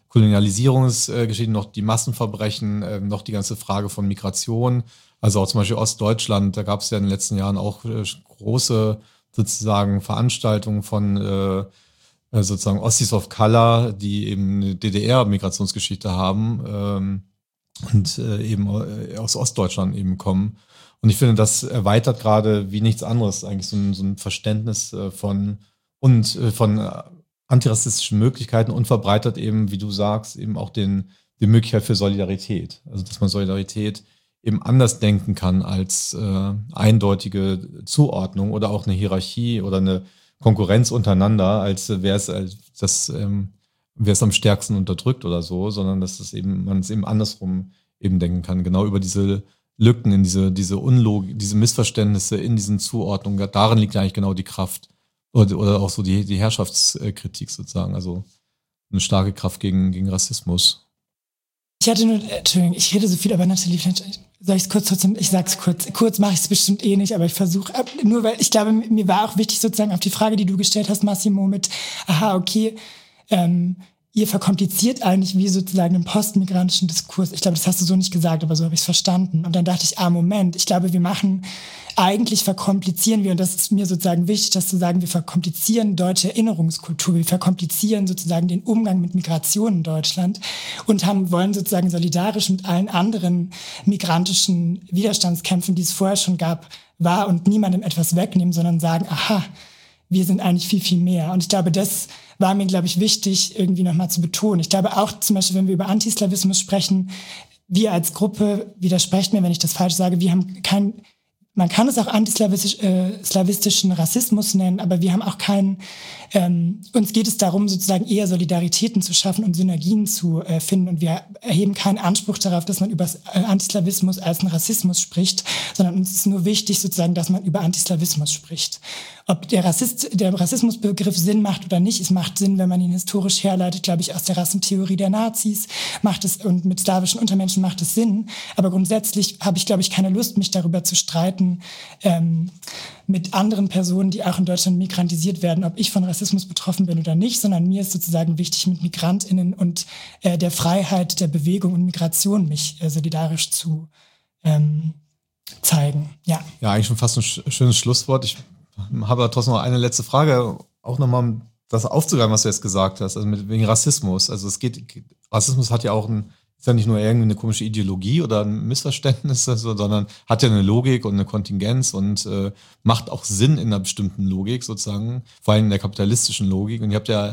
Kolonialisierungsgeschichten, noch die Massenverbrechen, äh, noch die ganze Frage von Migration, also auch zum Beispiel Ostdeutschland, da gab es ja in den letzten Jahren auch äh, große sozusagen Veranstaltungen von äh, sozusagen Ossis of Color, die eben eine D D R-Migrationsgeschichte haben, ähm, und äh, eben äh, aus Ostdeutschland eben kommen. Und ich finde, das erweitert gerade wie nichts anderes eigentlich so ein, so ein Verständnis äh, von und äh, von äh, antirassistischen Möglichkeiten und verbreitert eben, wie du sagst, eben auch den, die Möglichkeit für Solidarität. Also dass man Solidarität eben anders denken kann als äh, eindeutige Zuordnung oder auch eine Hierarchie oder eine Konkurrenz untereinander, als äh, wer es als das ähm, wer es am stärksten unterdrückt oder so, sondern dass es eben, man es eben andersrum eben denken kann, genau über diese Lücken, in diese, diese Unlogik, diese Missverständnisse in diesen Zuordnungen, darin liegt eigentlich genau die Kraft oder, oder auch so die, die Herrschaftskritik sozusagen, also eine starke Kraft gegen, gegen Rassismus. Ich hatte nur, Entschuldigung, ich rede so viel, aber Nathalie, vielleicht soll ich es kurz trotzdem, ich sag's kurz, kurz mache ich es bestimmt eh nicht, aber ich versuche, nur weil ich glaube, mir war auch wichtig sozusagen auf die Frage, die du gestellt hast, Massimo, mit, aha, okay, ähm, ihr verkompliziert eigentlich wie sozusagen einen postmigrantischen Diskurs. Ich glaube, das hast du so nicht gesagt, aber so habe ich es verstanden. Und dann dachte ich, ah, Moment, ich glaube, wir machen, eigentlich verkomplizieren wir, und das ist mir sozusagen wichtig, das zu sagen, wir verkomplizieren deutsche Erinnerungskultur, wir verkomplizieren sozusagen den Umgang mit Migration in Deutschland und haben, wollen sozusagen solidarisch mit allen anderen migrantischen Widerstandskämpfen, die es vorher schon gab, wahr und niemandem etwas wegnehmen, sondern sagen, aha, wir sind eigentlich viel, viel mehr. Und ich glaube, das war mir, glaube ich, wichtig, irgendwie nochmal zu betonen. Ich glaube auch zum Beispiel, wenn wir über Antislawismus sprechen, wir als Gruppe, widersprecht mir, wenn ich das falsch sage, wir haben kein, man kann es auch antislawistischen Rassismus nennen, aber wir haben auch keinen, ähm, uns geht es darum, sozusagen eher Solidaritäten zu schaffen und Synergien zu äh, finden. Und wir erheben keinen Anspruch darauf, dass man über äh, Antislawismus als einen Rassismus spricht, sondern uns ist nur wichtig, sozusagen, dass man über Antislawismus spricht. Ob der, Rassist, der Rassismusbegriff Sinn macht oder nicht, es macht Sinn, wenn man ihn historisch herleitet, glaube ich, aus der Rassentheorie der Nazis, macht es, und mit slawischen Untermenschen macht es Sinn. Aber grundsätzlich habe ich, glaube ich, keine Lust, mich darüber zu streiten, ähm, mit anderen Personen, die auch in Deutschland migrantisiert werden, ob ich von Rassismus betroffen bin oder nicht, sondern mir ist sozusagen wichtig, mit MigrantInnen und äh, der Freiheit der Bewegung und Migration mich äh, solidarisch zu ähm, zeigen. Ja. Ja, eigentlich schon fast ein sch- schönes Schlusswort. Ich habe aber trotzdem noch eine letzte Frage, auch nochmal, um das aufzugreifen, was du jetzt gesagt hast, also mit, wegen Rassismus. Also es geht, Rassismus hat ja auch ein, ist ja nicht nur irgendwie eine komische Ideologie oder ein Missverständnis, also, sondern hat ja eine Logik und eine Kontingenz und äh, macht auch Sinn in einer bestimmten Logik sozusagen, vor allem in der kapitalistischen Logik. Und ihr habt ja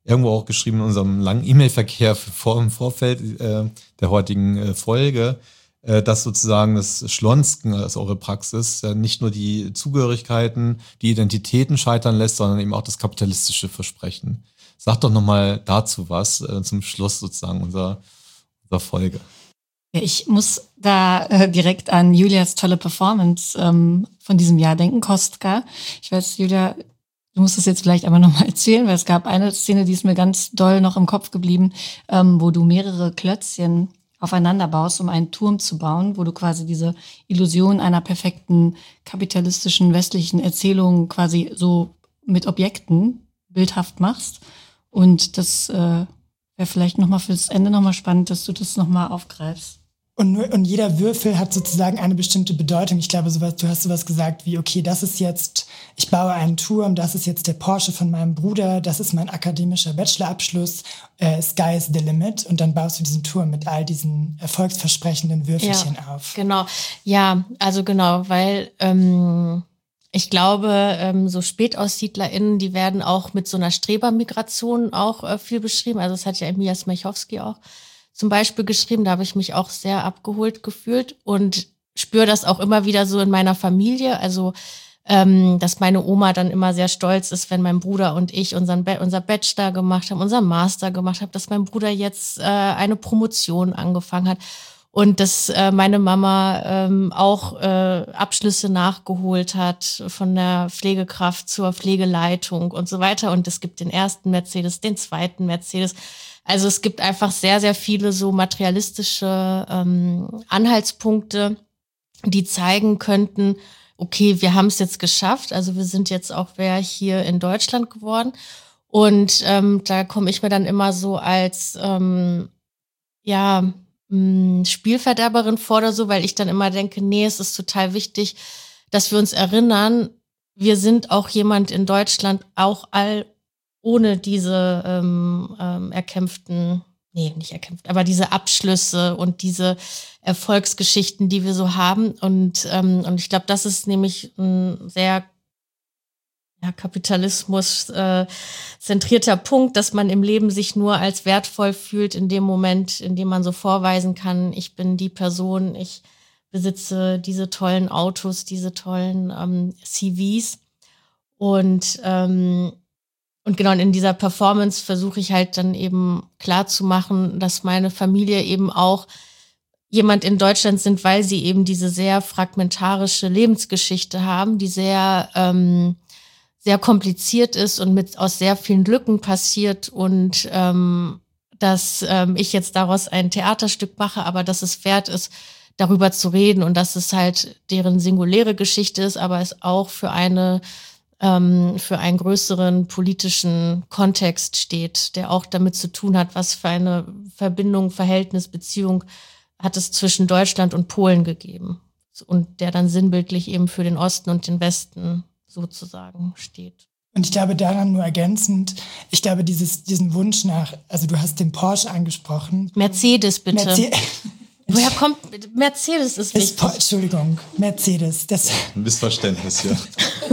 irgendwo auch geschrieben in unserem langen E-Mail-Verkehr vor, im Vorfeld äh, der heutigen äh, Folge, äh, dass sozusagen das Schlonsken, also eure Praxis, äh, nicht nur die Zugehörigkeiten, die Identitäten scheitern lässt, sondern eben auch das kapitalistische Versprechen. Sag doch nochmal dazu was, äh, zum Schluss sozusagen unserer, unserer Folge. Ja, ich muss da äh, direkt an Julias tolle Performance ähm, von diesem Jahr denken, Kostka. Ich weiß, Julia, du musst es jetzt vielleicht einmal nochmal erzählen, weil es gab eine Szene, die ist mir ganz doll noch im Kopf geblieben, ähm, wo du mehrere Klötzchen aufeinander baust, um einen Turm zu bauen, wo du quasi diese Illusion einer perfekten kapitalistischen westlichen Erzählung quasi so mit Objekten bildhaft machst. Und das äh, wäre vielleicht nochmal fürs Ende nochmal spannend, dass du das nochmal aufgreifst. Und, nur, und jeder Würfel hat sozusagen eine bestimmte Bedeutung. Ich glaube, sowas, du hast sowas gesagt wie, okay, das ist jetzt, ich baue einen Turm, das ist jetzt der Porsche von meinem Bruder, das ist mein akademischer Bachelorabschluss, äh, Sky is the limit. Und dann baust du diesen Turm mit all diesen erfolgsversprechenden Würfelchen ja, auf. Genau, ja, also genau, weil ähm, ich glaube, ähm, so SpätaussiedlerInnen, die werden auch mit so einer Strebermigration auch äh, viel beschrieben. Also das hat ja Emilia Smechowski auch zum Beispiel geschrieben, da habe ich mich auch sehr abgeholt gefühlt und spüre das auch immer wieder so in meiner Familie, also ähm, dass meine Oma dann immer sehr stolz ist, wenn mein Bruder und ich unseren Be- unser Bachelor gemacht haben, unseren Master gemacht haben, dass mein Bruder jetzt äh, eine Promotion angefangen hat und dass äh, meine Mama ähm, auch äh, Abschlüsse nachgeholt hat von der Pflegekraft zur Pflegeleitung und so weiter und es gibt den ersten Mercedes, den zweiten Mercedes. Also es gibt einfach sehr, sehr viele so materialistische ähm, Anhaltspunkte, die zeigen könnten, okay, wir haben es jetzt geschafft. Also wir sind jetzt auch wer hier in Deutschland geworden. Und ähm, da komme ich mir dann immer so als ähm, ja mh, Spielverderberin vor oder so, weil ich dann immer denke, nee, es ist total wichtig, dass wir uns erinnern, wir sind auch jemand in Deutschland, auch all ohne diese ähm, ähm, erkämpften, nee, nicht erkämpft, aber diese Abschlüsse und diese Erfolgsgeschichten, die wir so haben. Und, ähm, und ich glaube, das ist nämlich ein sehr ja, Kapitalismus äh, zentrierter Punkt, dass man im Leben sich nur als wertvoll fühlt in dem Moment, in dem man so vorweisen kann, ich bin die Person, ich besitze diese tollen Autos, diese tollen ähm, C Vs. Und ähm, Und genau in dieser Performance versuche ich halt dann eben klar zu machen, dass meine Familie eben auch jemand in Deutschland sind, weil sie eben diese sehr fragmentarische Lebensgeschichte haben, die sehr ähm, sehr kompliziert ist und mit aus sehr vielen Lücken passiert und ähm, dass ähm, ich jetzt daraus ein Theaterstück mache, aber dass es wert ist, darüber zu reden und dass es halt deren singuläre Geschichte ist, aber es auch für eine für einen größeren politischen Kontext steht, der auch damit zu tun hat, was für eine Verbindung, Verhältnis, Beziehung hat es zwischen Deutschland und Polen gegeben und der dann sinnbildlich eben für den Osten und den Westen sozusagen steht. Und ich glaube daran nur ergänzend, ich glaube dieses, diesen Wunsch nach, also du hast den Porsche angesprochen. Mercedes bitte. Merce- Woher kommt Mercedes ist wichtig. Po- Entschuldigung, Mercedes. Das Ein Missverständnis, ja.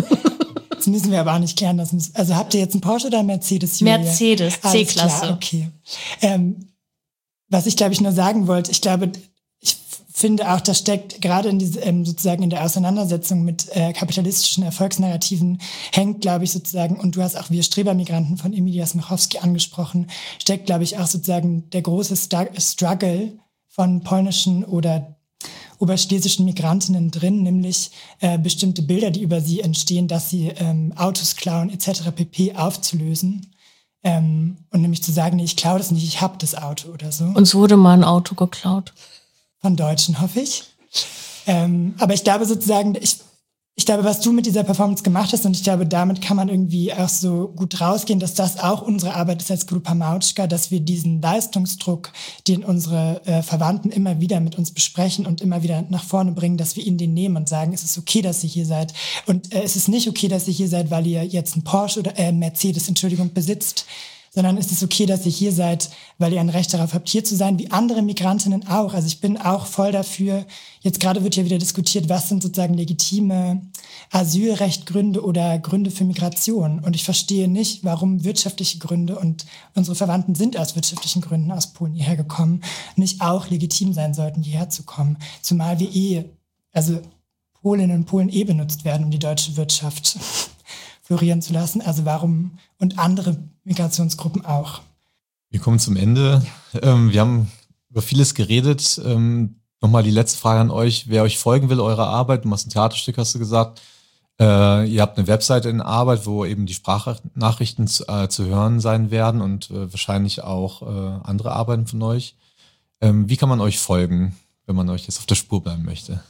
Das müssen wir aber auch nicht klären. Das müssen, also habt ihr jetzt einen Porsche oder einen Mercedes? Julia? Mercedes, C-Klasse. Klar, okay. Ähm, was ich, glaube ich, nur sagen wollte, ich glaube, ich finde auch, da steckt gerade in diese, ähm, sozusagen in der Auseinandersetzung mit äh, kapitalistischen Erfolgsnarrativen, hängt, glaube ich, sozusagen, und du hast auch wir Strebermigranten von Emilia Smechowski angesprochen, steckt, glaube ich, auch sozusagen der große St- Struggle von polnischen oder oberschlesischen Migrantinnen drin, nämlich äh, bestimmte Bilder, die über sie entstehen, dass sie ähm, Autos klauen et cetera pp. Aufzulösen ähm, und nämlich zu sagen, nee, ich klaue das nicht, ich habe das Auto oder so. Uns wurde mal ein Auto geklaut. Von Deutschen, hoffe ich. Ähm, aber ich glaube sozusagen, ich, ich glaube, was du mit dieser Performance gemacht hast, und ich glaube, damit kann man irgendwie auch so gut rausgehen, dass das auch unsere Arbeit ist als Grupa Mauczka, dass wir diesen Leistungsdruck, den unsere äh, Verwandten immer wieder mit uns besprechen und immer wieder nach vorne bringen, dass wir ihnen den nehmen und sagen, es ist okay, dass ihr hier seid. Und äh, es ist nicht okay, dass ihr hier seid, weil ihr jetzt einen Porsche oder äh, Mercedes, Entschuldigung, besitzt, sondern es ist okay, dass ihr hier seid, weil ihr ein Recht darauf habt, hier zu sein, wie andere Migrantinnen auch. Also ich bin auch voll dafür, jetzt gerade wird ja wieder diskutiert, was sind sozusagen legitime Asylrechtgründe oder Gründe für Migration. Und ich verstehe nicht, warum wirtschaftliche Gründe, und unsere Verwandten sind aus wirtschaftlichen Gründen aus Polen hierher gekommen, nicht auch legitim sein sollten, hierher zu kommen. Zumal wir eh, also Polinnen und Polen eh benutzt werden, um die deutsche Wirtschaft florieren zu lassen. Also warum, und andere Migrationsgruppen auch. Wir kommen zum Ende. Ähm, wir haben über vieles geredet. Ähm, nochmal die letzte Frage an euch. Wer euch folgen will, eurer Arbeit, du machst ein Theaterstück, hast du gesagt. Äh, ihr habt eine Webseite in Arbeit, wo eben die Sprachnachrichten zu, äh, zu hören sein werden und äh, wahrscheinlich auch äh, andere Arbeiten von euch. Ähm, wie kann man euch folgen, wenn man euch jetzt auf der Spur bleiben möchte?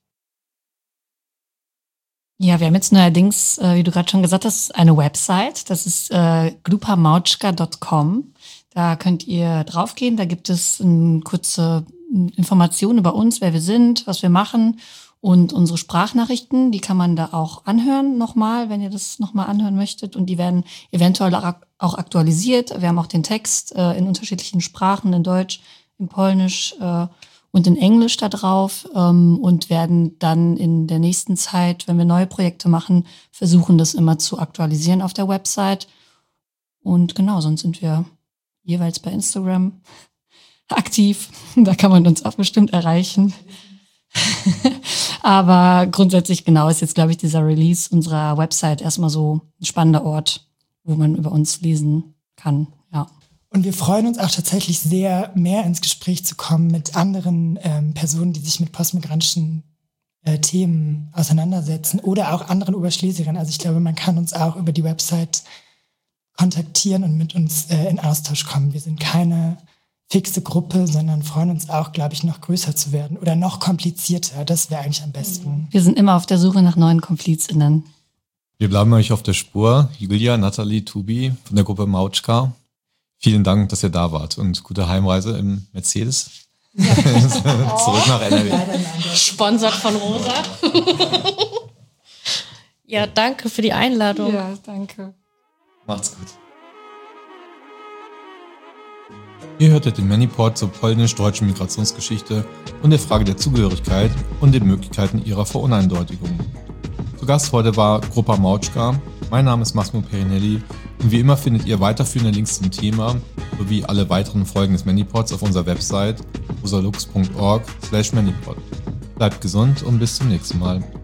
Ja, wir haben jetzt neuerdings, äh, wie du gerade schon gesagt hast, eine Website. Das ist äh, grupa mauczka punkt com. Da könnt ihr draufgehen. Da gibt es eine kurze Informationen über uns, wer wir sind, was wir machen und unsere Sprachnachrichten. Die kann man da auch anhören nochmal, wenn ihr das nochmal anhören möchtet. Und die werden eventuell auch aktualisiert. Wir haben auch den Text äh, in unterschiedlichen Sprachen, in Deutsch, in Polnisch äh, und in Englisch da drauf ähm, und werden dann in der nächsten Zeit, wenn wir neue Projekte machen, versuchen, das immer zu aktualisieren auf der Website. Und genau, sonst sind wir jeweils bei Instagram aktiv. Da kann man uns auch bestimmt erreichen. Aber grundsätzlich genau ist jetzt, glaube ich, dieser Release unserer Website erstmal so ein spannender Ort, wo man über uns lesen kann. Ja. Und wir freuen uns auch tatsächlich sehr, mehr ins Gespräch zu kommen mit anderen ähm, Personen, die sich mit postmigrantischen äh, Themen auseinandersetzen oder auch anderen Oberschlesierinnen. Also ich glaube, man kann uns auch über die Website kontaktieren und mit uns äh, in Austausch kommen. Wir sind keine fixe Gruppe, sondern freuen uns auch, glaube ich, noch größer zu werden oder noch komplizierter. Das wäre eigentlich am besten. Wir sind immer auf der Suche nach neuen KomplizInnen. Wir bleiben euch auf der Spur. Julia, Nathalie, Tubi von der Gruppe Mauczka. Vielen Dank, dass ihr da wart und gute Heimreise im Mercedes. Ja. Zurück nach N R W. Sponsort von Rosa. Ja, danke für die Einladung. Ja, danke. Macht's gut. Ihr hörtet den Manipod zur polnisch-deutschen Migrationsgeschichte und der Frage der Zugehörigkeit und den Möglichkeiten ihrer Veruneindeutigung. Zu Gast heute war Grupa Mauczka. Mein Name ist Massimo Perinelli und wie immer findet ihr weiterführende Links zum Thema sowie alle weiteren Folgen des Manipods auf unserer Website rosalux punkt org slash manipod. Bleibt gesund und bis zum nächsten Mal.